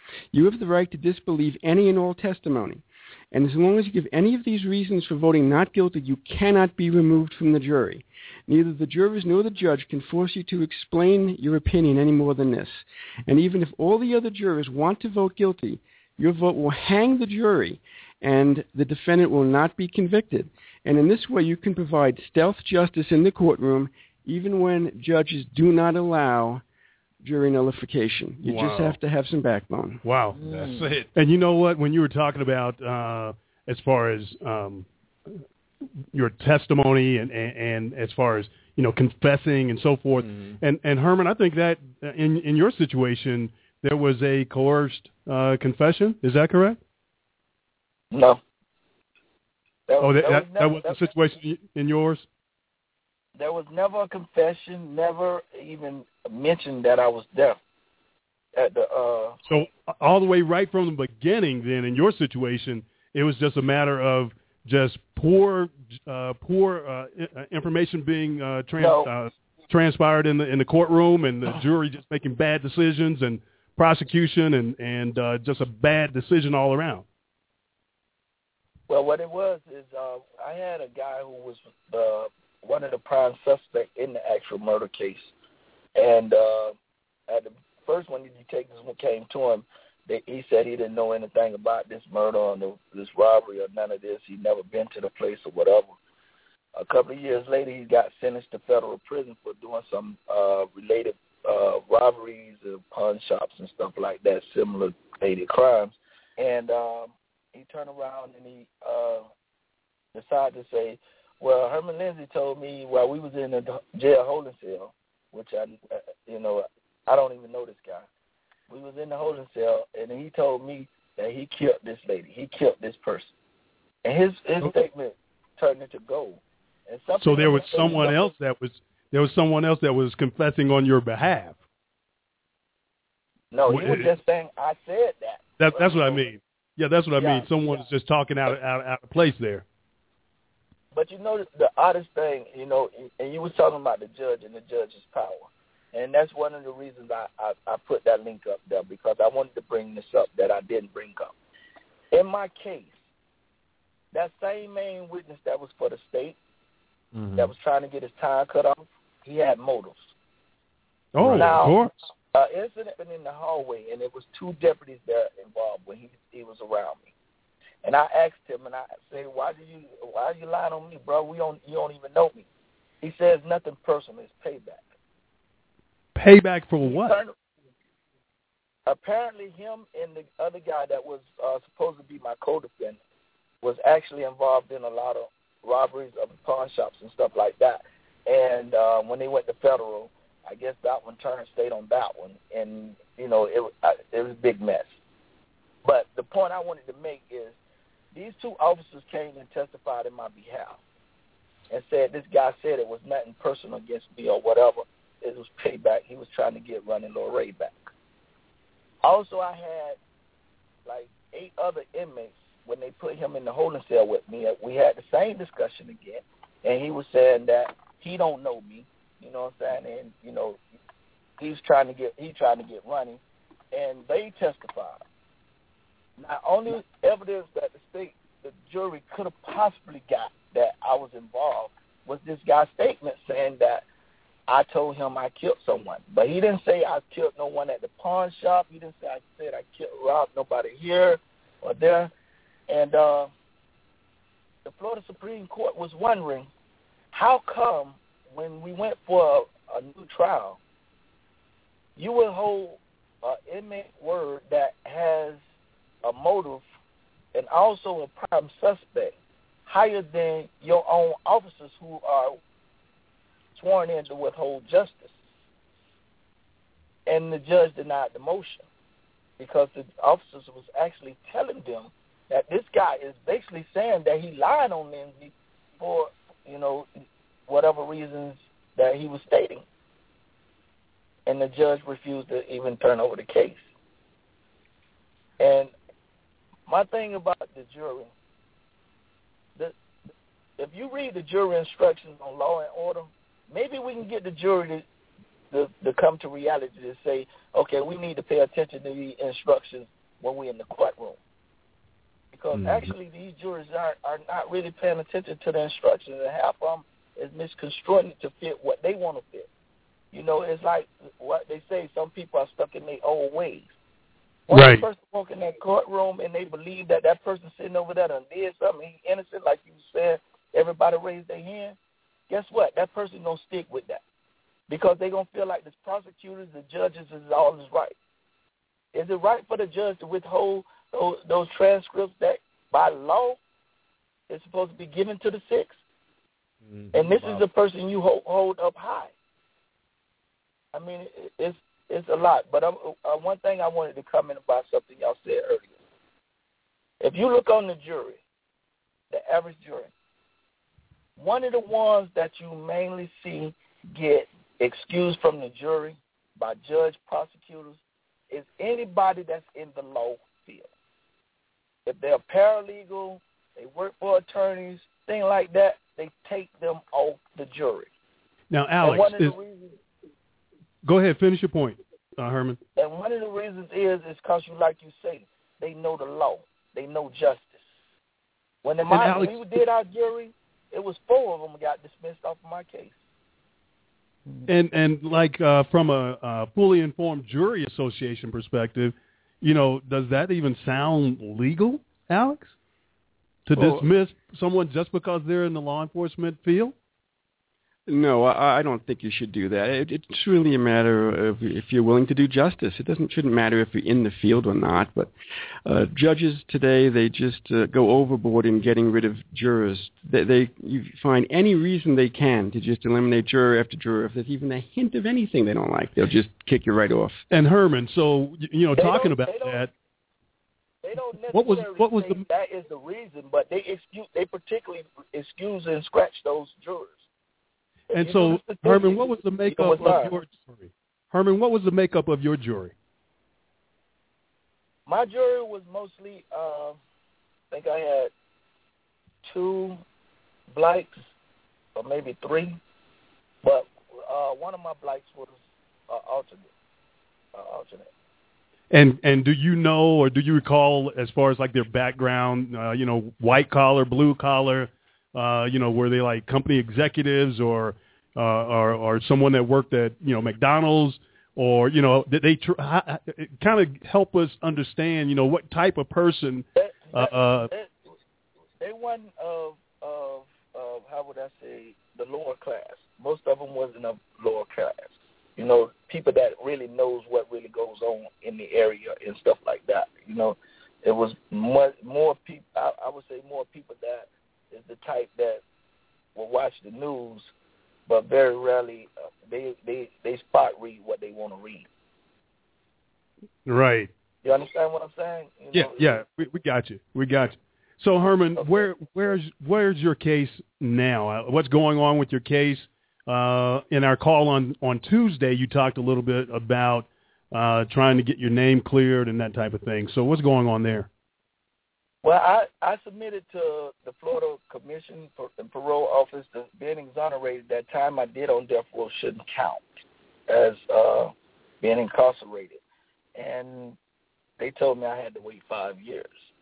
You have the right to disbelieve any and all testimony. And as long as you give any of these reasons for voting not guilty, you cannot be removed from the jury. Neither the jurors nor the judge can force you to explain your opinion any more than this. And even if all the other jurors want to vote guilty, your vote will hang the jury, and the defendant will not be convicted. And in this way, you can provide stealth justice in the courtroom, even when judges do not allow jury nullification. You just have to have some backbone.
Wow.
That's it.
And you know what? When you were talking about as far as your testimony and as far as, you know, confessing and so forth, and Herman, I think that in your situation, there was a coerced confession. Is that correct?
No.
That was the situation in yours?
There was never a confession, never even mentioned that I was deaf.
So all the way right from the beginning, then, in your situation, it was just a matter of just poor information being transpired in the courtroom, and the jury just making bad decisions, and prosecution and just a bad decision all around.
Well, what it was is I had a guy who was one of the prime suspects in the actual murder case. And at the first one, the detectives came to him, he said he didn't know anything about this murder or this robbery or none of this. He'd never been to the place or whatever. A couple of years later, he got sentenced to federal prison for doing some related robberies of pawn shops and stuff like that, similar related crimes. And he turned around and he decided to say, well, Herman Lindsay told me while we was in the jail holding cell, which I don't even know this guy. We was in the holding cell, and he told me that he killed this lady. He killed this person. And his statement turned into gold. And
so there was someone else that was confessing on your behalf.
No, he was just saying, I said that.
That's what I mean. Yeah, that's what I mean. Someone is just talking out of place there.
But you know the oddest thing, you know, and you was talking about the judge and the judge's power. And that's one of the reasons I put that link up there, because I wanted to bring this up that I didn't bring up. In my case, that same main witness that was for the state, that was trying to get his time cut off, he had motives.
Oh,
now,
of course.
Incident happened in the hallway, and it was two deputies there involved when he was around me. And I asked him, and I said, why are you lying on me, bro? You don't even know me. He says nothing personal. It's payback.
Payback for what?
Apparently him and the other guy that was supposed to be my co-defendant was actually involved in a lot of robberies of pawn shops and stuff like that. And when they went to federal, I guess that one stayed on that one. And, you know, it was a big mess. But the point I wanted to make is these two officers came and testified in my behalf and said this guy said it was nothing personal against me or whatever. It was payback. He was trying to get Running Lil Ray back. Also, I had like 8 other inmates when they put him in the holding cell with me. We had the same discussion again, and he was saying that he don't know me. You know what I'm saying? And you know, he's trying to get Running, and they testified. Not only evidence that the jury could have possibly got that I was involved was this guy's statement saying that I told him I killed someone. But he didn't say I killed no one at the pawn shop. He didn't say I robbed nobody here or there. And the Florida Supreme Court was wondering, how come when we went for a new trial, you would hold an inmate word that has a motive and also a prime suspect higher than your own officers who are sworn in to withhold justice? And the judge denied the motion because the officers was actually telling them that this guy is basically saying that he lied on Lindsay for, you know, whatever reasons that he was stating. And the judge refused to even turn over the case. And my thing about the jury, if you read the jury instructions on Law and Order, maybe we can get the jury to come to reality to say, okay, we need to pay attention to the instructions when we're in the courtroom. Because actually these jurors are not really paying attention to the instructions, and half of them is misconstruing it to fit what they want to fit. You know, it's like what they say, some people are stuck in their old ways. Once a person walk in that courtroom and they believe that that person sitting over there done did something, he's innocent, like you said, everybody raised their hand, guess what? That person going to stick with that. Because they're going to feel like the prosecutors, the judges, all is right. Is it right for the judge to withhold those transcripts that by law is supposed to be given to the six? And this is the person you hold up high. I mean, it's a lot. But one thing I wanted to comment about something y'all said earlier. If you look on the jury, the average jury, one of the ones that you mainly see get excused from the jury by judge, prosecutors, is anybody that's in the law field. If they're paralegal, they work for attorneys, things like that, they take them off the jury.
Now, Alex, go ahead, finish your point, Herman.
And one of the reasons is because, like you say, they know the law. They know justice. When we did our jury, it was 4 of them got dismissed off of my case.
And like from a fully informed jury association perspective, you know, does that even sound legal, Alex? To dismiss someone just because they're in the law enforcement field?
No, I don't think you should do that. It's really a matter of if you're willing to do justice. It shouldn't matter if you're in the field or not. But judges today, they just go overboard in getting rid of jurors. You find any reason they can to just eliminate juror after juror. If there's even a hint of anything they don't like, they'll just kick you right off.
And Herman, so you know, talking about that.
They don't necessarily say that is the reason, but they particularly excuse and scratch those jurors.
And so, Herman, what was the makeup of your jury? Herman, what was the makeup of your jury?
My jury was mostly, I think I had 2 blacks, or maybe 3, but one of my blacks was alternate.
And do you know, or do you recall, as far as like their background, you know, white collar, blue collar? You know, were they like company executives or someone that worked at, you know, McDonald's, or, you know, did they kind of help us understand, you know, what type of person?
They weren't of how would I say, the lower class. Most of them wasn't of lower class. You know, people that really knows what really goes on in the area and stuff like that. You know, it was more people. I would say more people that is the type that will watch the news, but very rarely they spot read what they want to read.
Right.
You understand what I'm saying?
Yeah, we got you. So Herman, okay. Where's your case now? What's going on with your case? In our call on Tuesday, you talked a little bit about trying to get your name cleared and that type of thing. So what's going on there?
Well, I submitted to the Florida Commission for the Parole Office to being exonerated. That time I did on death row shouldn't count as being incarcerated. And they told me I had to wait 5 years,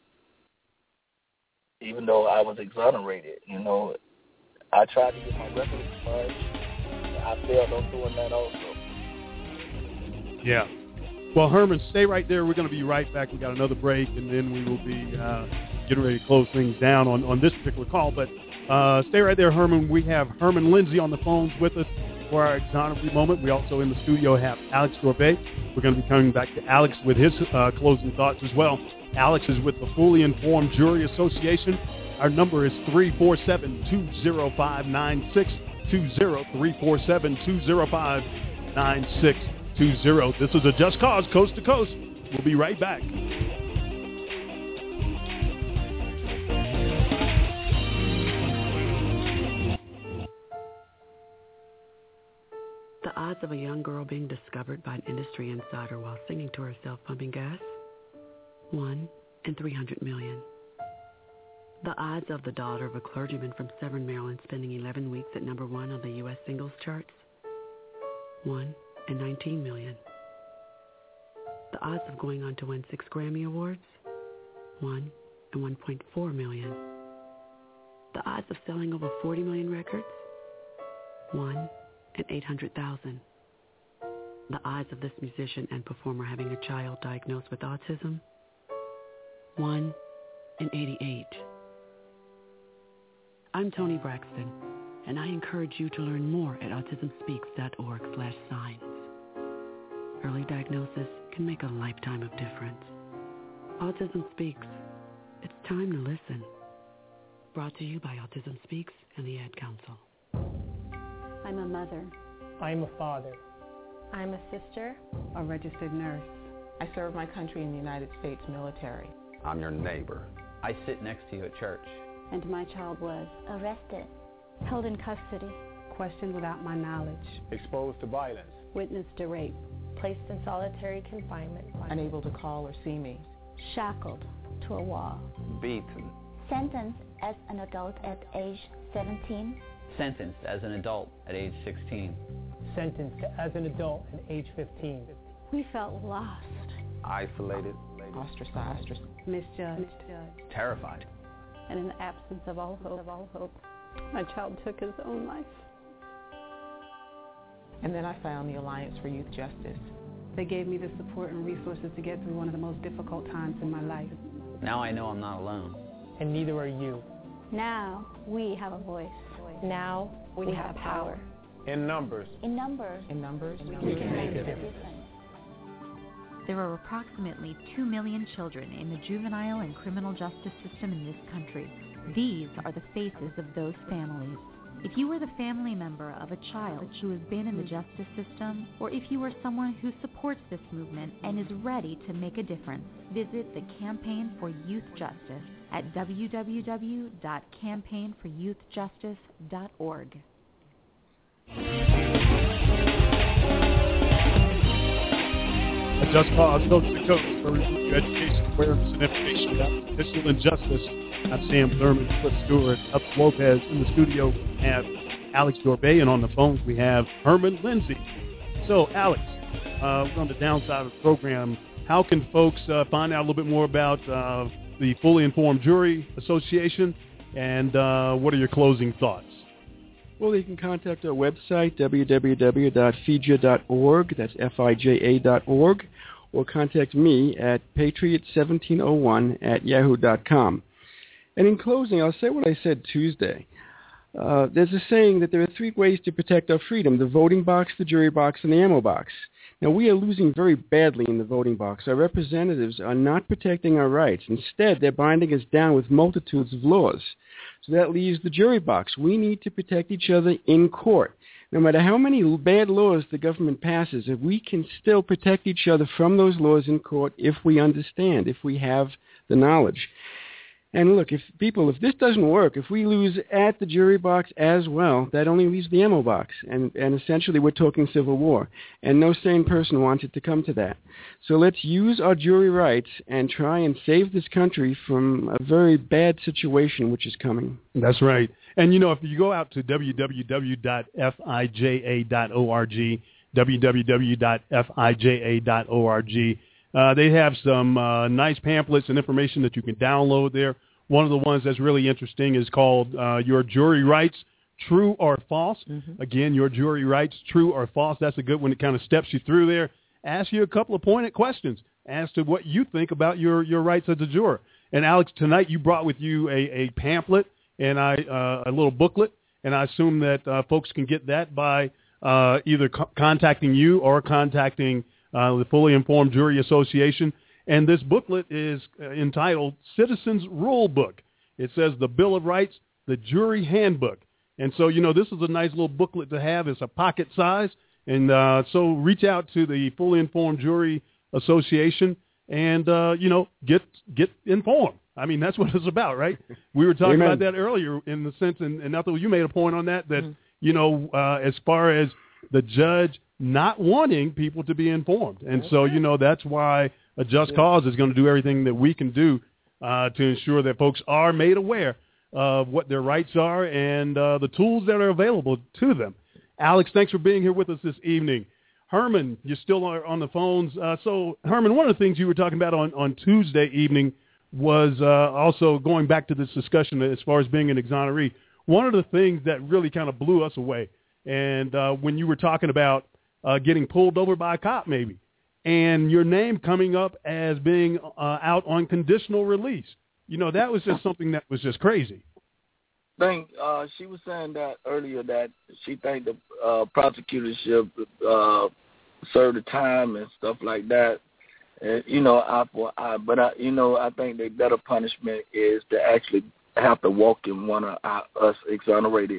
even though I was exonerated. You know, I tried to get my record smudged. I failed on doing that also.
Yeah. Well, Herman, stay right there. We're going to be right back. We got another break, and then we will be getting ready to close things down on this particular call. But stay right there, Herman. We have Herman Lindsay on the phones with us for our exoneratory moment. We also in the studio have Alex Gorbet. We're going to be coming back to Alex with his closing thoughts as well. Alex is with the Fully Informed Jury Association. Our number is 347-205-9620, 347-205-9620. This is a Just Cause Coast to Coast. We'll be right back.
The odds of a young girl being discovered by an industry insider while singing to herself pumping gas? 1 in 300 million. The odds of the daughter of a clergyman from Severn, Maryland spending 11 weeks at number 1 on the U.S. singles charts? 1 in 19 million. The odds of going on to win 6 Grammy Awards? 1 in 1.4 million. The odds of selling over 40 million records? 1 in 800,000. The odds of this musician and performer having a child diagnosed with autism? 1 in 88. I'm Toni Braxton, and I encourage you to learn more at autismspeaks.org/signs. Early diagnosis can make a lifetime of difference. Autism Speaks. It's time to listen. Brought to you by Autism Speaks and the Ad Council.
I'm a mother.
I'm a father.
I'm a sister.
A registered nurse.
I serve my country in the United States military.
I'm your neighbor. I sit next to you at church.
And my child was arrested, held in custody,
questioned without my knowledge,
exposed to violence,
witnessed a rape,
placed in solitary confinement,
unable to call or see me,
shackled to a wall,
beaten,
sentenced as an adult at age 17,
sentenced as an adult at age 16,
sentenced as an adult at age 15.
We felt lost,
isolated,
ostracized,
misjudged,
terrified.
And in the absence of all hope, my child took his own life.
And then I found the Alliance for Youth Justice.
They gave me the support and resources to get through one of the most difficult times in my life.
Now I know I'm not alone.
And neither are you.
Now we have a voice.
Now we have power.
In numbers.
In numbers.
In numbers.
We can make a difference.
There are approximately 2 million children in the juvenile and criminal justice system in this country. These are the faces of those families. If you are the family member of a child who has been in the justice system, or if you are someone who supports this movement and is ready to make a difference, visit the Campaign for Youth Justice at www.campaignforyouthjustice.org.
A Just Cause Coast to Coast for education, awareness, and information about judicial injustice. I'm Sam Thurman, Cliff Stewart, Ups Lopez. In the studio, we have Alex Dorbe, and on the phones we have Herman Lindsay. So, Alex, we're on the downside of the program. How can folks find out a little bit more about the Fully Informed Jury Association, and what are your closing thoughts?
Well, you can contact our website, www.fija.org, that's FIJA.org, or contact me at patriot1701@yahoo.com. And in closing, I'll say what I said Tuesday. There's a saying that there are 3 ways to protect our freedom: the voting box, the jury box, and the ammo box. Now, we are losing very badly in the voting box. Our representatives are not protecting our rights. Instead, they're binding us down with multitudes of laws. So that leaves the jury box. We need to protect each other in court. No matter how many bad laws the government passes, if we can still protect each other from those laws in court if we understand, if we have the knowledge. And look, if this doesn't work, if we lose at the jury box as well, that only leaves the ammo box. And essentially we're talking civil war. And no sane person wants it to come to that. So let's use our jury rights and try and save this country from a very bad situation which is coming.
That's right. And, if you go out to www.fija.org, www.fija.org, they have some nice pamphlets and information that you can download there. One of the ones that's really interesting is called Your Jury Rights, True or False. Mm-hmm. Again, Your Jury Rights, True or False. That's a good one. It kind of steps you through there. Ask you a couple of pointed questions as to what you think about your rights as a juror. And, Alex, tonight you brought with you a pamphlet and a little booklet, and I assume that folks can get that by either contacting you or contacting the Fully Informed Jury Association. And this booklet is entitled Citizens Rule Book. It says the Bill of Rights, the Jury Handbook. And so, this is a nice little booklet to have. It's a pocket size. And so reach out to the Fully Informed Jury Association and, get informed. I mean, that's what it's about, right? We were talking about that earlier in the sense, and Ethel, you made a point on that, as far as the judge not wanting people to be informed. And so, that's why A Just Cause is going to do everything that we can do to ensure that folks are made aware of what their rights are and the tools that are available to them. Alex, thanks for being here with us this evening. Herman, you're still on the phones. So, Herman, one of the things you were talking about on Tuesday evening was also going back to this discussion as far as being an exoneree. One of the things that really kind of blew us away, and when you were talking about getting pulled over by a cop maybe, and your name coming up as being out on conditional release. That was just something that was just crazy.
She was saying that earlier that she think the prosecutor should serve the time and stuff like that. And, eye for eye. But I think the better punishment is to actually have to walk in one of us exonerated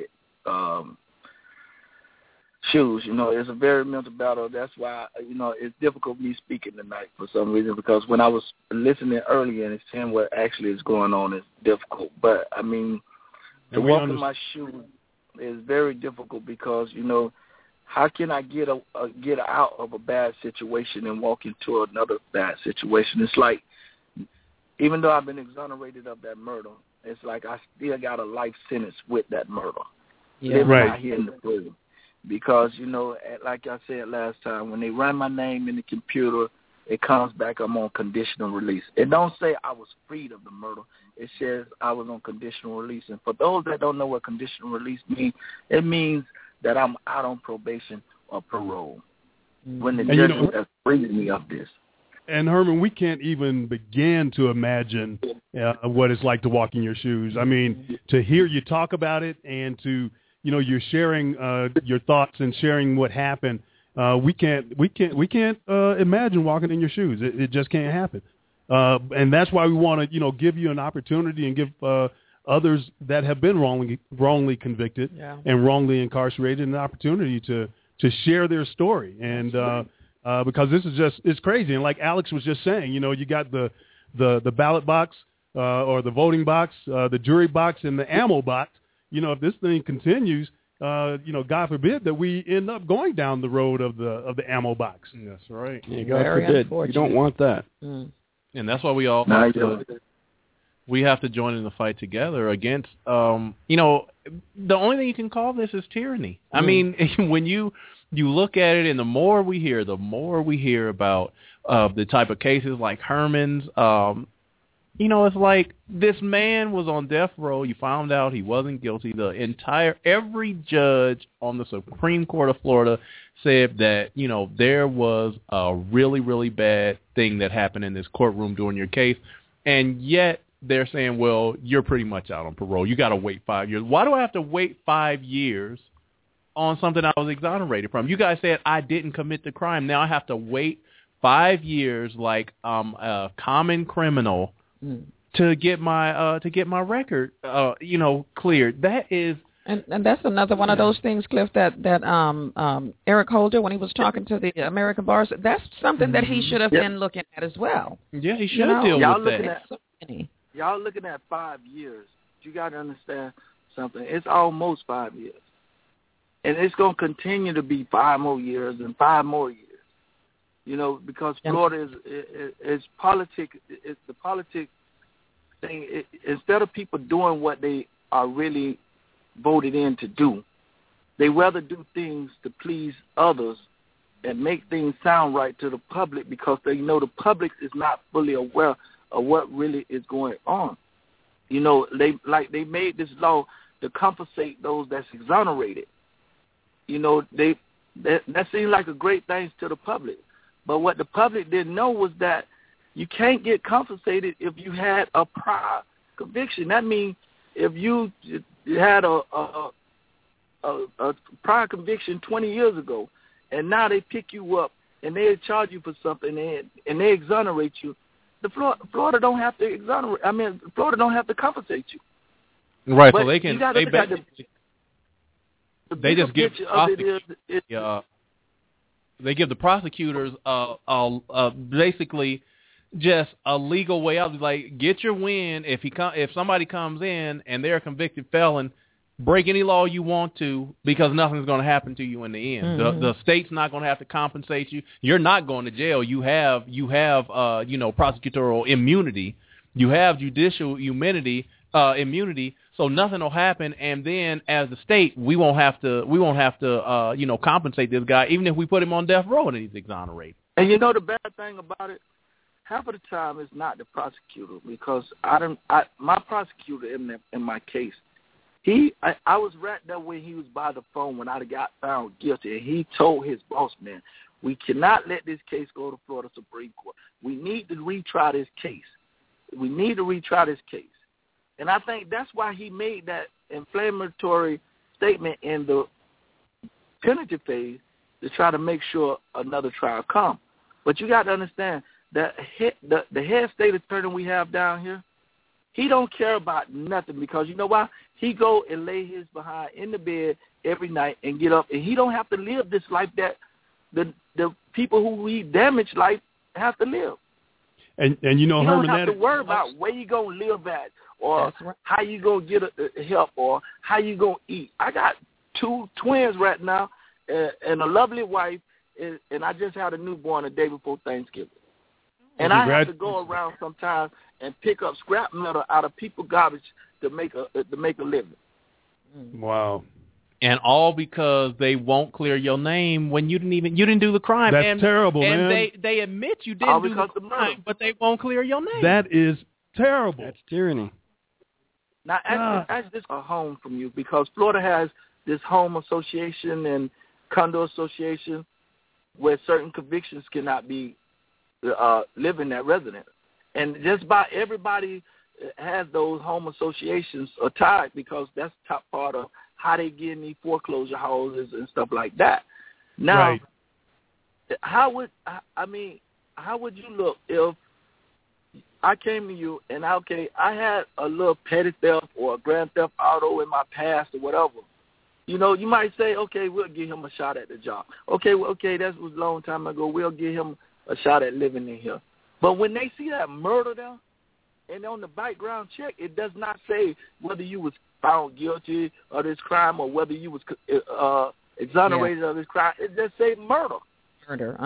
shoes. It's a very mental battle. That's why it's difficult me speaking tonight for some reason, because when I was listening earlier and seeing what actually is going on is difficult. But I mean, to walk in my shoes is very difficult because how can I get out of a bad situation and walk into another bad situation? It's like, even though I've been exonerated of that murder, it's like I still got a life sentence with that murder.
Yeah.
Living out here in the prison. Because, like I said last time, when they run my name in the computer, it comes back I'm on conditional release. It don't say I was freed of the murder. It says I was on conditional release. And for those that don't know what conditional release means, it means that I'm out on probation or parole when the judge has freed me of this.
And, Herman, we can't even begin to imagine what it's like to walk in your shoes. I mean, to hear you talk about it and to, you're sharing your thoughts and sharing what happened. We can't imagine walking in your shoes. It just can't happen. And that's why we want to, give you an opportunity and give others that have been wrongly convicted and wrongly incarcerated an opportunity to share their story. And because this is it's crazy. And like Alex was just saying, you got the ballot box or the voting box, the jury box, and the ammo box. If this thing continues, God forbid that we end up going down the road of the ammo box.
That's right.
Yeah, God forbid. You don't want that.
And that's why we all have to join in the fight together against, the only thing you can call this is tyranny. I mean, when you look at it, and the more we hear about the type of cases like Herman's, it's like this man was on death row. You found out he wasn't guilty. Every judge on the Supreme Court of Florida said that, there was a really, really bad thing that happened in this courtroom during your case. And yet they're saying, well, you're pretty much out on parole. You got to wait 5 years. Why do I have to wait 5 years on something I was exonerated from? You guys said I didn't commit the crime. Now I have to wait 5 years like a common criminal to get my record cleared. That is,
and that's another one of those things, Cliff, that Eric Holder, when he was talking to the American Bar, that's something that he should have been looking at as well.
Yeah, he should deal with that.
Y'all looking at 5 years. You got to understand something. It's almost 5 years, and it's going to continue to be 5 more years and 5 more years. Because Florida is politics. It's the politics thing. Instead of people doing what they are really voted in to do, they rather do things to please others and make things sound right to the public, because they know the public is not fully aware of what really is going on. They made this law to compensate those that's exonerated. That seems like a great thing to the public. But what the public didn't know was that you can't get compensated if you had a prior conviction. That means if you had a prior conviction 20 years ago, and now they pick you up and they charge you for something and they exonerate you, Florida don't have to exonerate. Florida don't have to compensate you.
Right,
but
so they can. They just give they give the prosecutors basically just a legal way out. Like, get your win. If somebody comes in and they're a convicted felon, break any law you want to, because nothing's going to happen to you in the end. Mm-hmm. The state's not going to have to compensate you. You're not going to jail. You have prosecutorial immunity. You have judicial immunity. so nothing will happen. And then as the state, we won't have to compensate this guy, even if we put him on death row and he's exonerated.
And you know the bad thing about it, half of the time it's not the prosecutor, because my prosecutor in my case, I was right there when he was by the phone when I got found guilty, and he told his boss man, we cannot let this case go to Florida Supreme Court. We need to retry this case. And I think that's why he made that inflammatory statement in the penalty phase to try to make sure another trial comes. But you got to understand that the head state attorney we have down here, he don't care about nothing, because you know why? He go and lay his behind in the bed every night and get up, and he don't have to live this life that the people who he damaged life have to live.
And you know,
you
Herman,
don't have to worry about where you gonna live at, or how you gonna get help, or how you gonna eat. I got 2 twins right now, and a lovely wife, and I just had a newborn the day before Thanksgiving. And I have to go around sometimes and pick up scrap metal out of people's garbage to make a living.
Wow.
And all because they won't clear your name when you didn't do the crime.
That's terrible,
man.
And
they admit you didn't do the crime, but they won't clear your name.
That is terrible.
That's tyranny.
Now, ask this a home from you, because Florida has this home association and condo association where certain convictions cannot be live in that residence. And just about everybody has those home associations tied, because that's the top part of how they get in these foreclosure houses and stuff like that. Now, how would you look if I came to you and, okay, I had a little petty theft or a grand theft auto in my past or whatever. You know, you might say, okay, we'll give him a shot at the job. Okay, that was a long time ago. We'll give him a shot at living in here. But when they see that murder there, and on the background check, it does not say whether you was found guilty of this crime or whether you was exonerated of this crime. It just say murder.
Murder,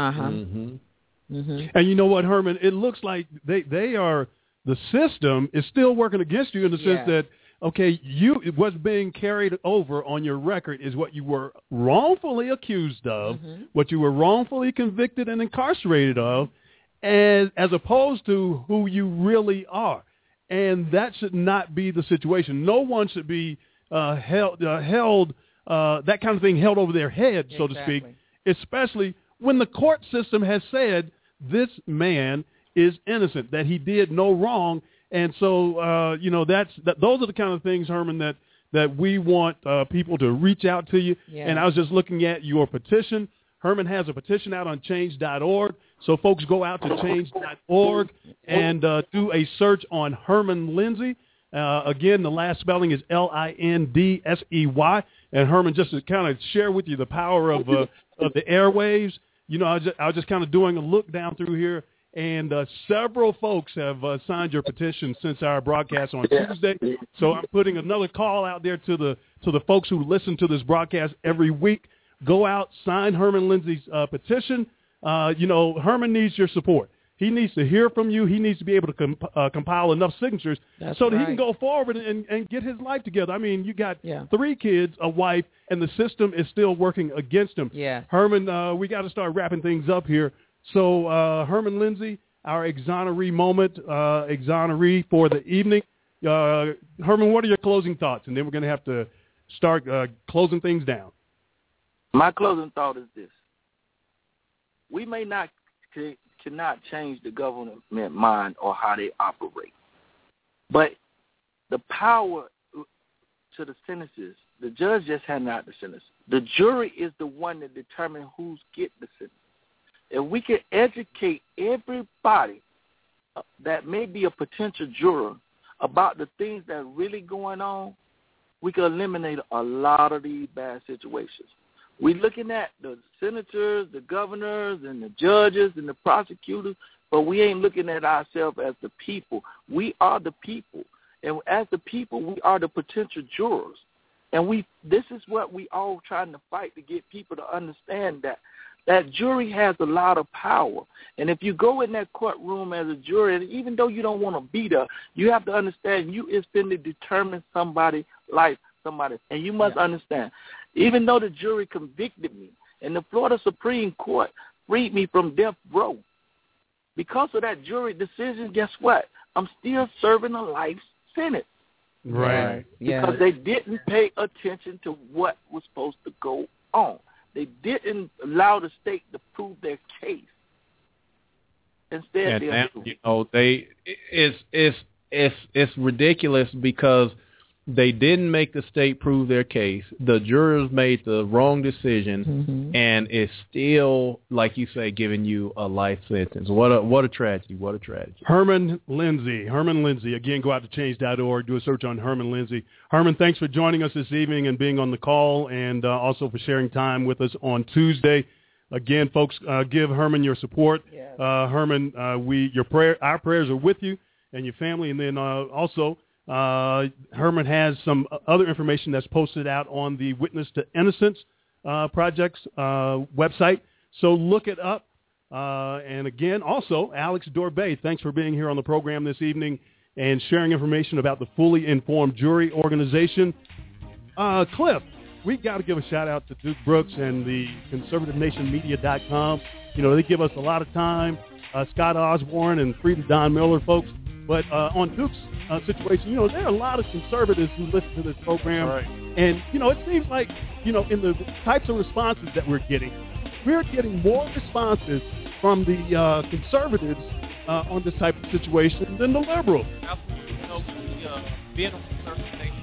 And you know what, Herman? It looks like they are, the system is still working against you in the sense that, okay, what's being carried over on your record is what you were wrongfully accused of, what you were wrongfully convicted and incarcerated of, as opposed to who you really are. And that should not be the situation. No one should be held that kind of thing held over their head, so to speak, especially when the court system has said this man is innocent, that he did no wrong. And so, those are the kind of things, Herman, that we want people to reach out to you. Yeah. And I was just looking at your petition. Herman has a petition out on change.org. So folks go out to change.org and do a search on Herman Lindsey. Again, the last spelling is Lindsey. And Herman, just to kind of share with you the power of the airwaves, you know, I was just kind of doing a look down through here, and several folks have signed your petition since our broadcast on Tuesday. So I'm putting another call out there to the folks who listen to this broadcast every week. Go out, sign Herman Lindsey's petition. Herman needs your support. He needs to hear from you. He needs to be able to compile enough signatures that he can go forward and get his life together. I mean, you got 3 kids, a wife, and the system is still working against him. Yeah. Herman, we got to start wrapping things up here. So Herman Lindsey, our exoneree moment, exoneree for the evening. Herman, what are your closing thoughts? And then we're going to have to start closing things down.
My closing thought is this. We cannot change the government mind or how they operate. But the power to the sentences, the judge just handed out the sentence. The jury is the one that determines who's get the sentence. If we can educate everybody that may be a potential juror about the things that are really going on, we can eliminate a lot of these bad situations. We're looking at the senators, the governors, and the judges and the prosecutors, but we ain't looking at ourselves as the people. We are the people. And as the people, we are the potential jurors. And this is what we all trying to fight to get people to understand, that that jury has a lot of power. And if you go in that courtroom as a jury, even though you don't want to be there, you have to understand you is finna determine somebody's life, and you must understand, even though the jury convicted me and the Florida Supreme Court freed me from death row, because of that jury decision, guess what? I'm still serving a life sentence.
Right.
Because they didn't pay attention to what was supposed to go on. They didn't allow the state to prove their case. Instead,
it's ridiculous because they didn't make the state prove their case. The jurors made the wrong decision, and it's still, like you say, giving you a life sentence. What a tragedy! What a tragedy.
Herman Lindsey. Again, go out to change.org, do a search on Herman Lindsey. Herman, thanks for joining us this evening and being on the call, and also for sharing time with us on Tuesday. Again, folks, give Herman your support. Yes. Herman, our prayers are with you and your family, and then also. Herman has some other information that's posted out on the Witness to Innocence Project's website. So look it up. And again, also, Alex Dorbay, thanks for being here on the program this evening and sharing information about the Fully Informed Jury Organization. Cliff, we got to give a shout-out to Duke Brooks and the ConservativeNationMedia.com. You know, they give us a lot of time. Scott Osborne and Frida Don Miller, folks. But on Duke's situation, you know, there are a lot of conservatives who listen to this program. Right. And, you know, it seems like, you know, in the types of responses that we're getting more responses from the conservatives on this type of situation than the liberals.
Absolutely. You know, being a conservative nation,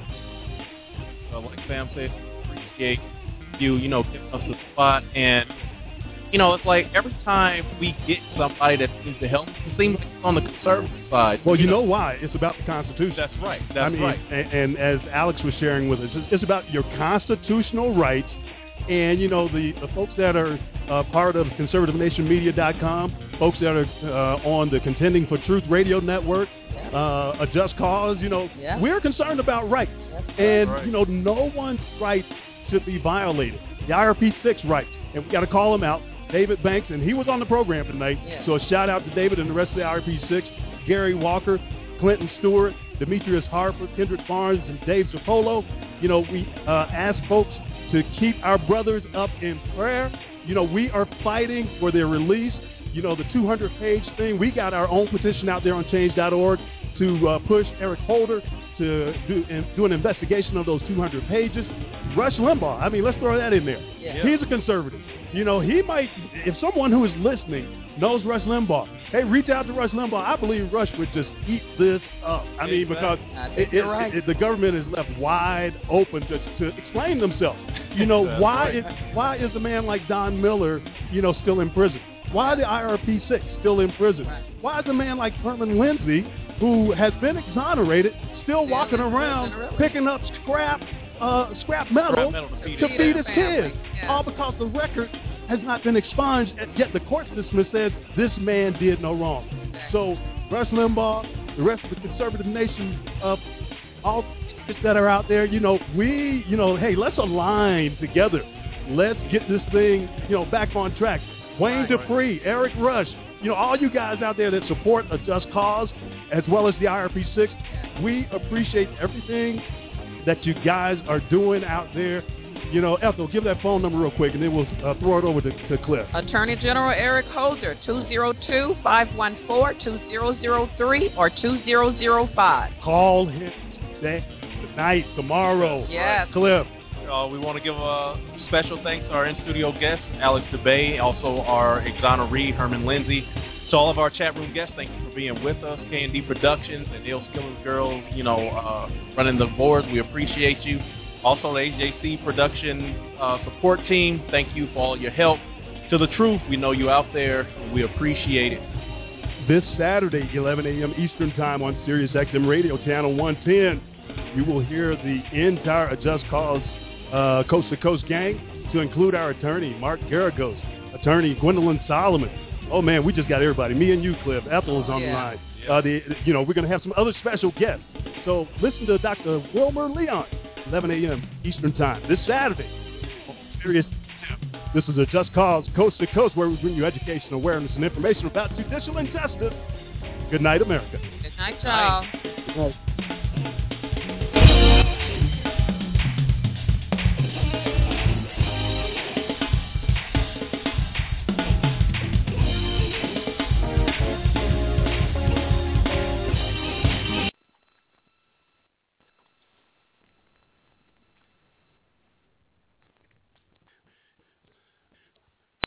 like Sam said, appreciate you know, giving us the spot. And, you know, it's like every time we get somebody that seems to help, it seems like it's on the conservative side.
Well, you know why? It's about the Constitution.
That's right. Right.
And as Alex was sharing with us, it's about your constitutional rights. And, you know, the folks that are part of ConservativeNationMedia.com, folks that are on the Contending for Truth radio network, A Just Cause, you know, we're concerned about rights. And, you know, no one's rights should be violated. The IRP 6 rights. And we got to call them out. David Banks, and he was on the program tonight. Yeah. So a shout out to David and the rest of the IRP6, Gary Walker, Clinton Stewart, Demetrius Harper, Kendrick Barnes, and Dave Zapolo. You know, we ask folks to keep our brothers up in prayer. You know, we are fighting for their release. You know, the 200-page thing, we got our own petition out there on change.org to push Eric Holder to do an investigation of those 200 pages. Rush Limbaugh, I mean, let's throw that in there. Yeah. He's a conservative. You know, he might, if someone who is listening knows Rush Limbaugh, hey, reach out to Rush Limbaugh. I believe Rush would just eat this up. I mean, because the government is left wide open to explain themselves. You know, why is a man like Don Miller, you know, still in prison? Why the IRP6 still in prison? Right. Why is a man like Herman Lindsey, who has been exonerated, still walking around picking up scrap metal to feed his kids? Yeah. All because the record has not been expunged, yet the court system said this man did no wrong. So Rush Limbaugh, the rest of the conservative nation, all that are out there, you know, hey, let's align together. Let's get this thing, you know, back on track. Wayne Dupree, Eric Rush, you know, all you guys out there that support A Just Cause, as well as the IRP6, we appreciate everything that you guys are doing out there. You know, Ethel, give that phone number real quick, and then we'll throw it over to Cliff.
Attorney General Eric Holder, 202-514-2003 or 2005.
Call him today, tonight, tomorrow.
Yes.
Cliff.
We want to give a special thanks to our in-studio guest, Alex DeBay, also our exoneree, Herman Lindsey. To all of our chat room guests, thank you for being with us. K&D Productions and Dale Skillers Girls, you know, running the boards. We appreciate you. Also, the AJC production support team, thank you for all your help. To the truth, we know you out there, and we appreciate it.
This Saturday, 11 a.m. Eastern Time on Sirius XM Radio Channel 110, you will hear the entire A Just Cause Coast to Coast gang, to include our attorney, Mark Garagos, attorney Gwendolyn Solomon. Oh, man, we just got everybody. Me and you, Cliff. Ethel is on the line. You know, we're going to have some other special guests. So listen to Dr. Wilmer Leon, 11 a.m. Eastern Time, this Saturday on Sirius XM. This is a Just Cause Coast to Coast, where we bring you education, awareness, and information about judicial injustice. Good night, America.
Good night, y'all.
Good night.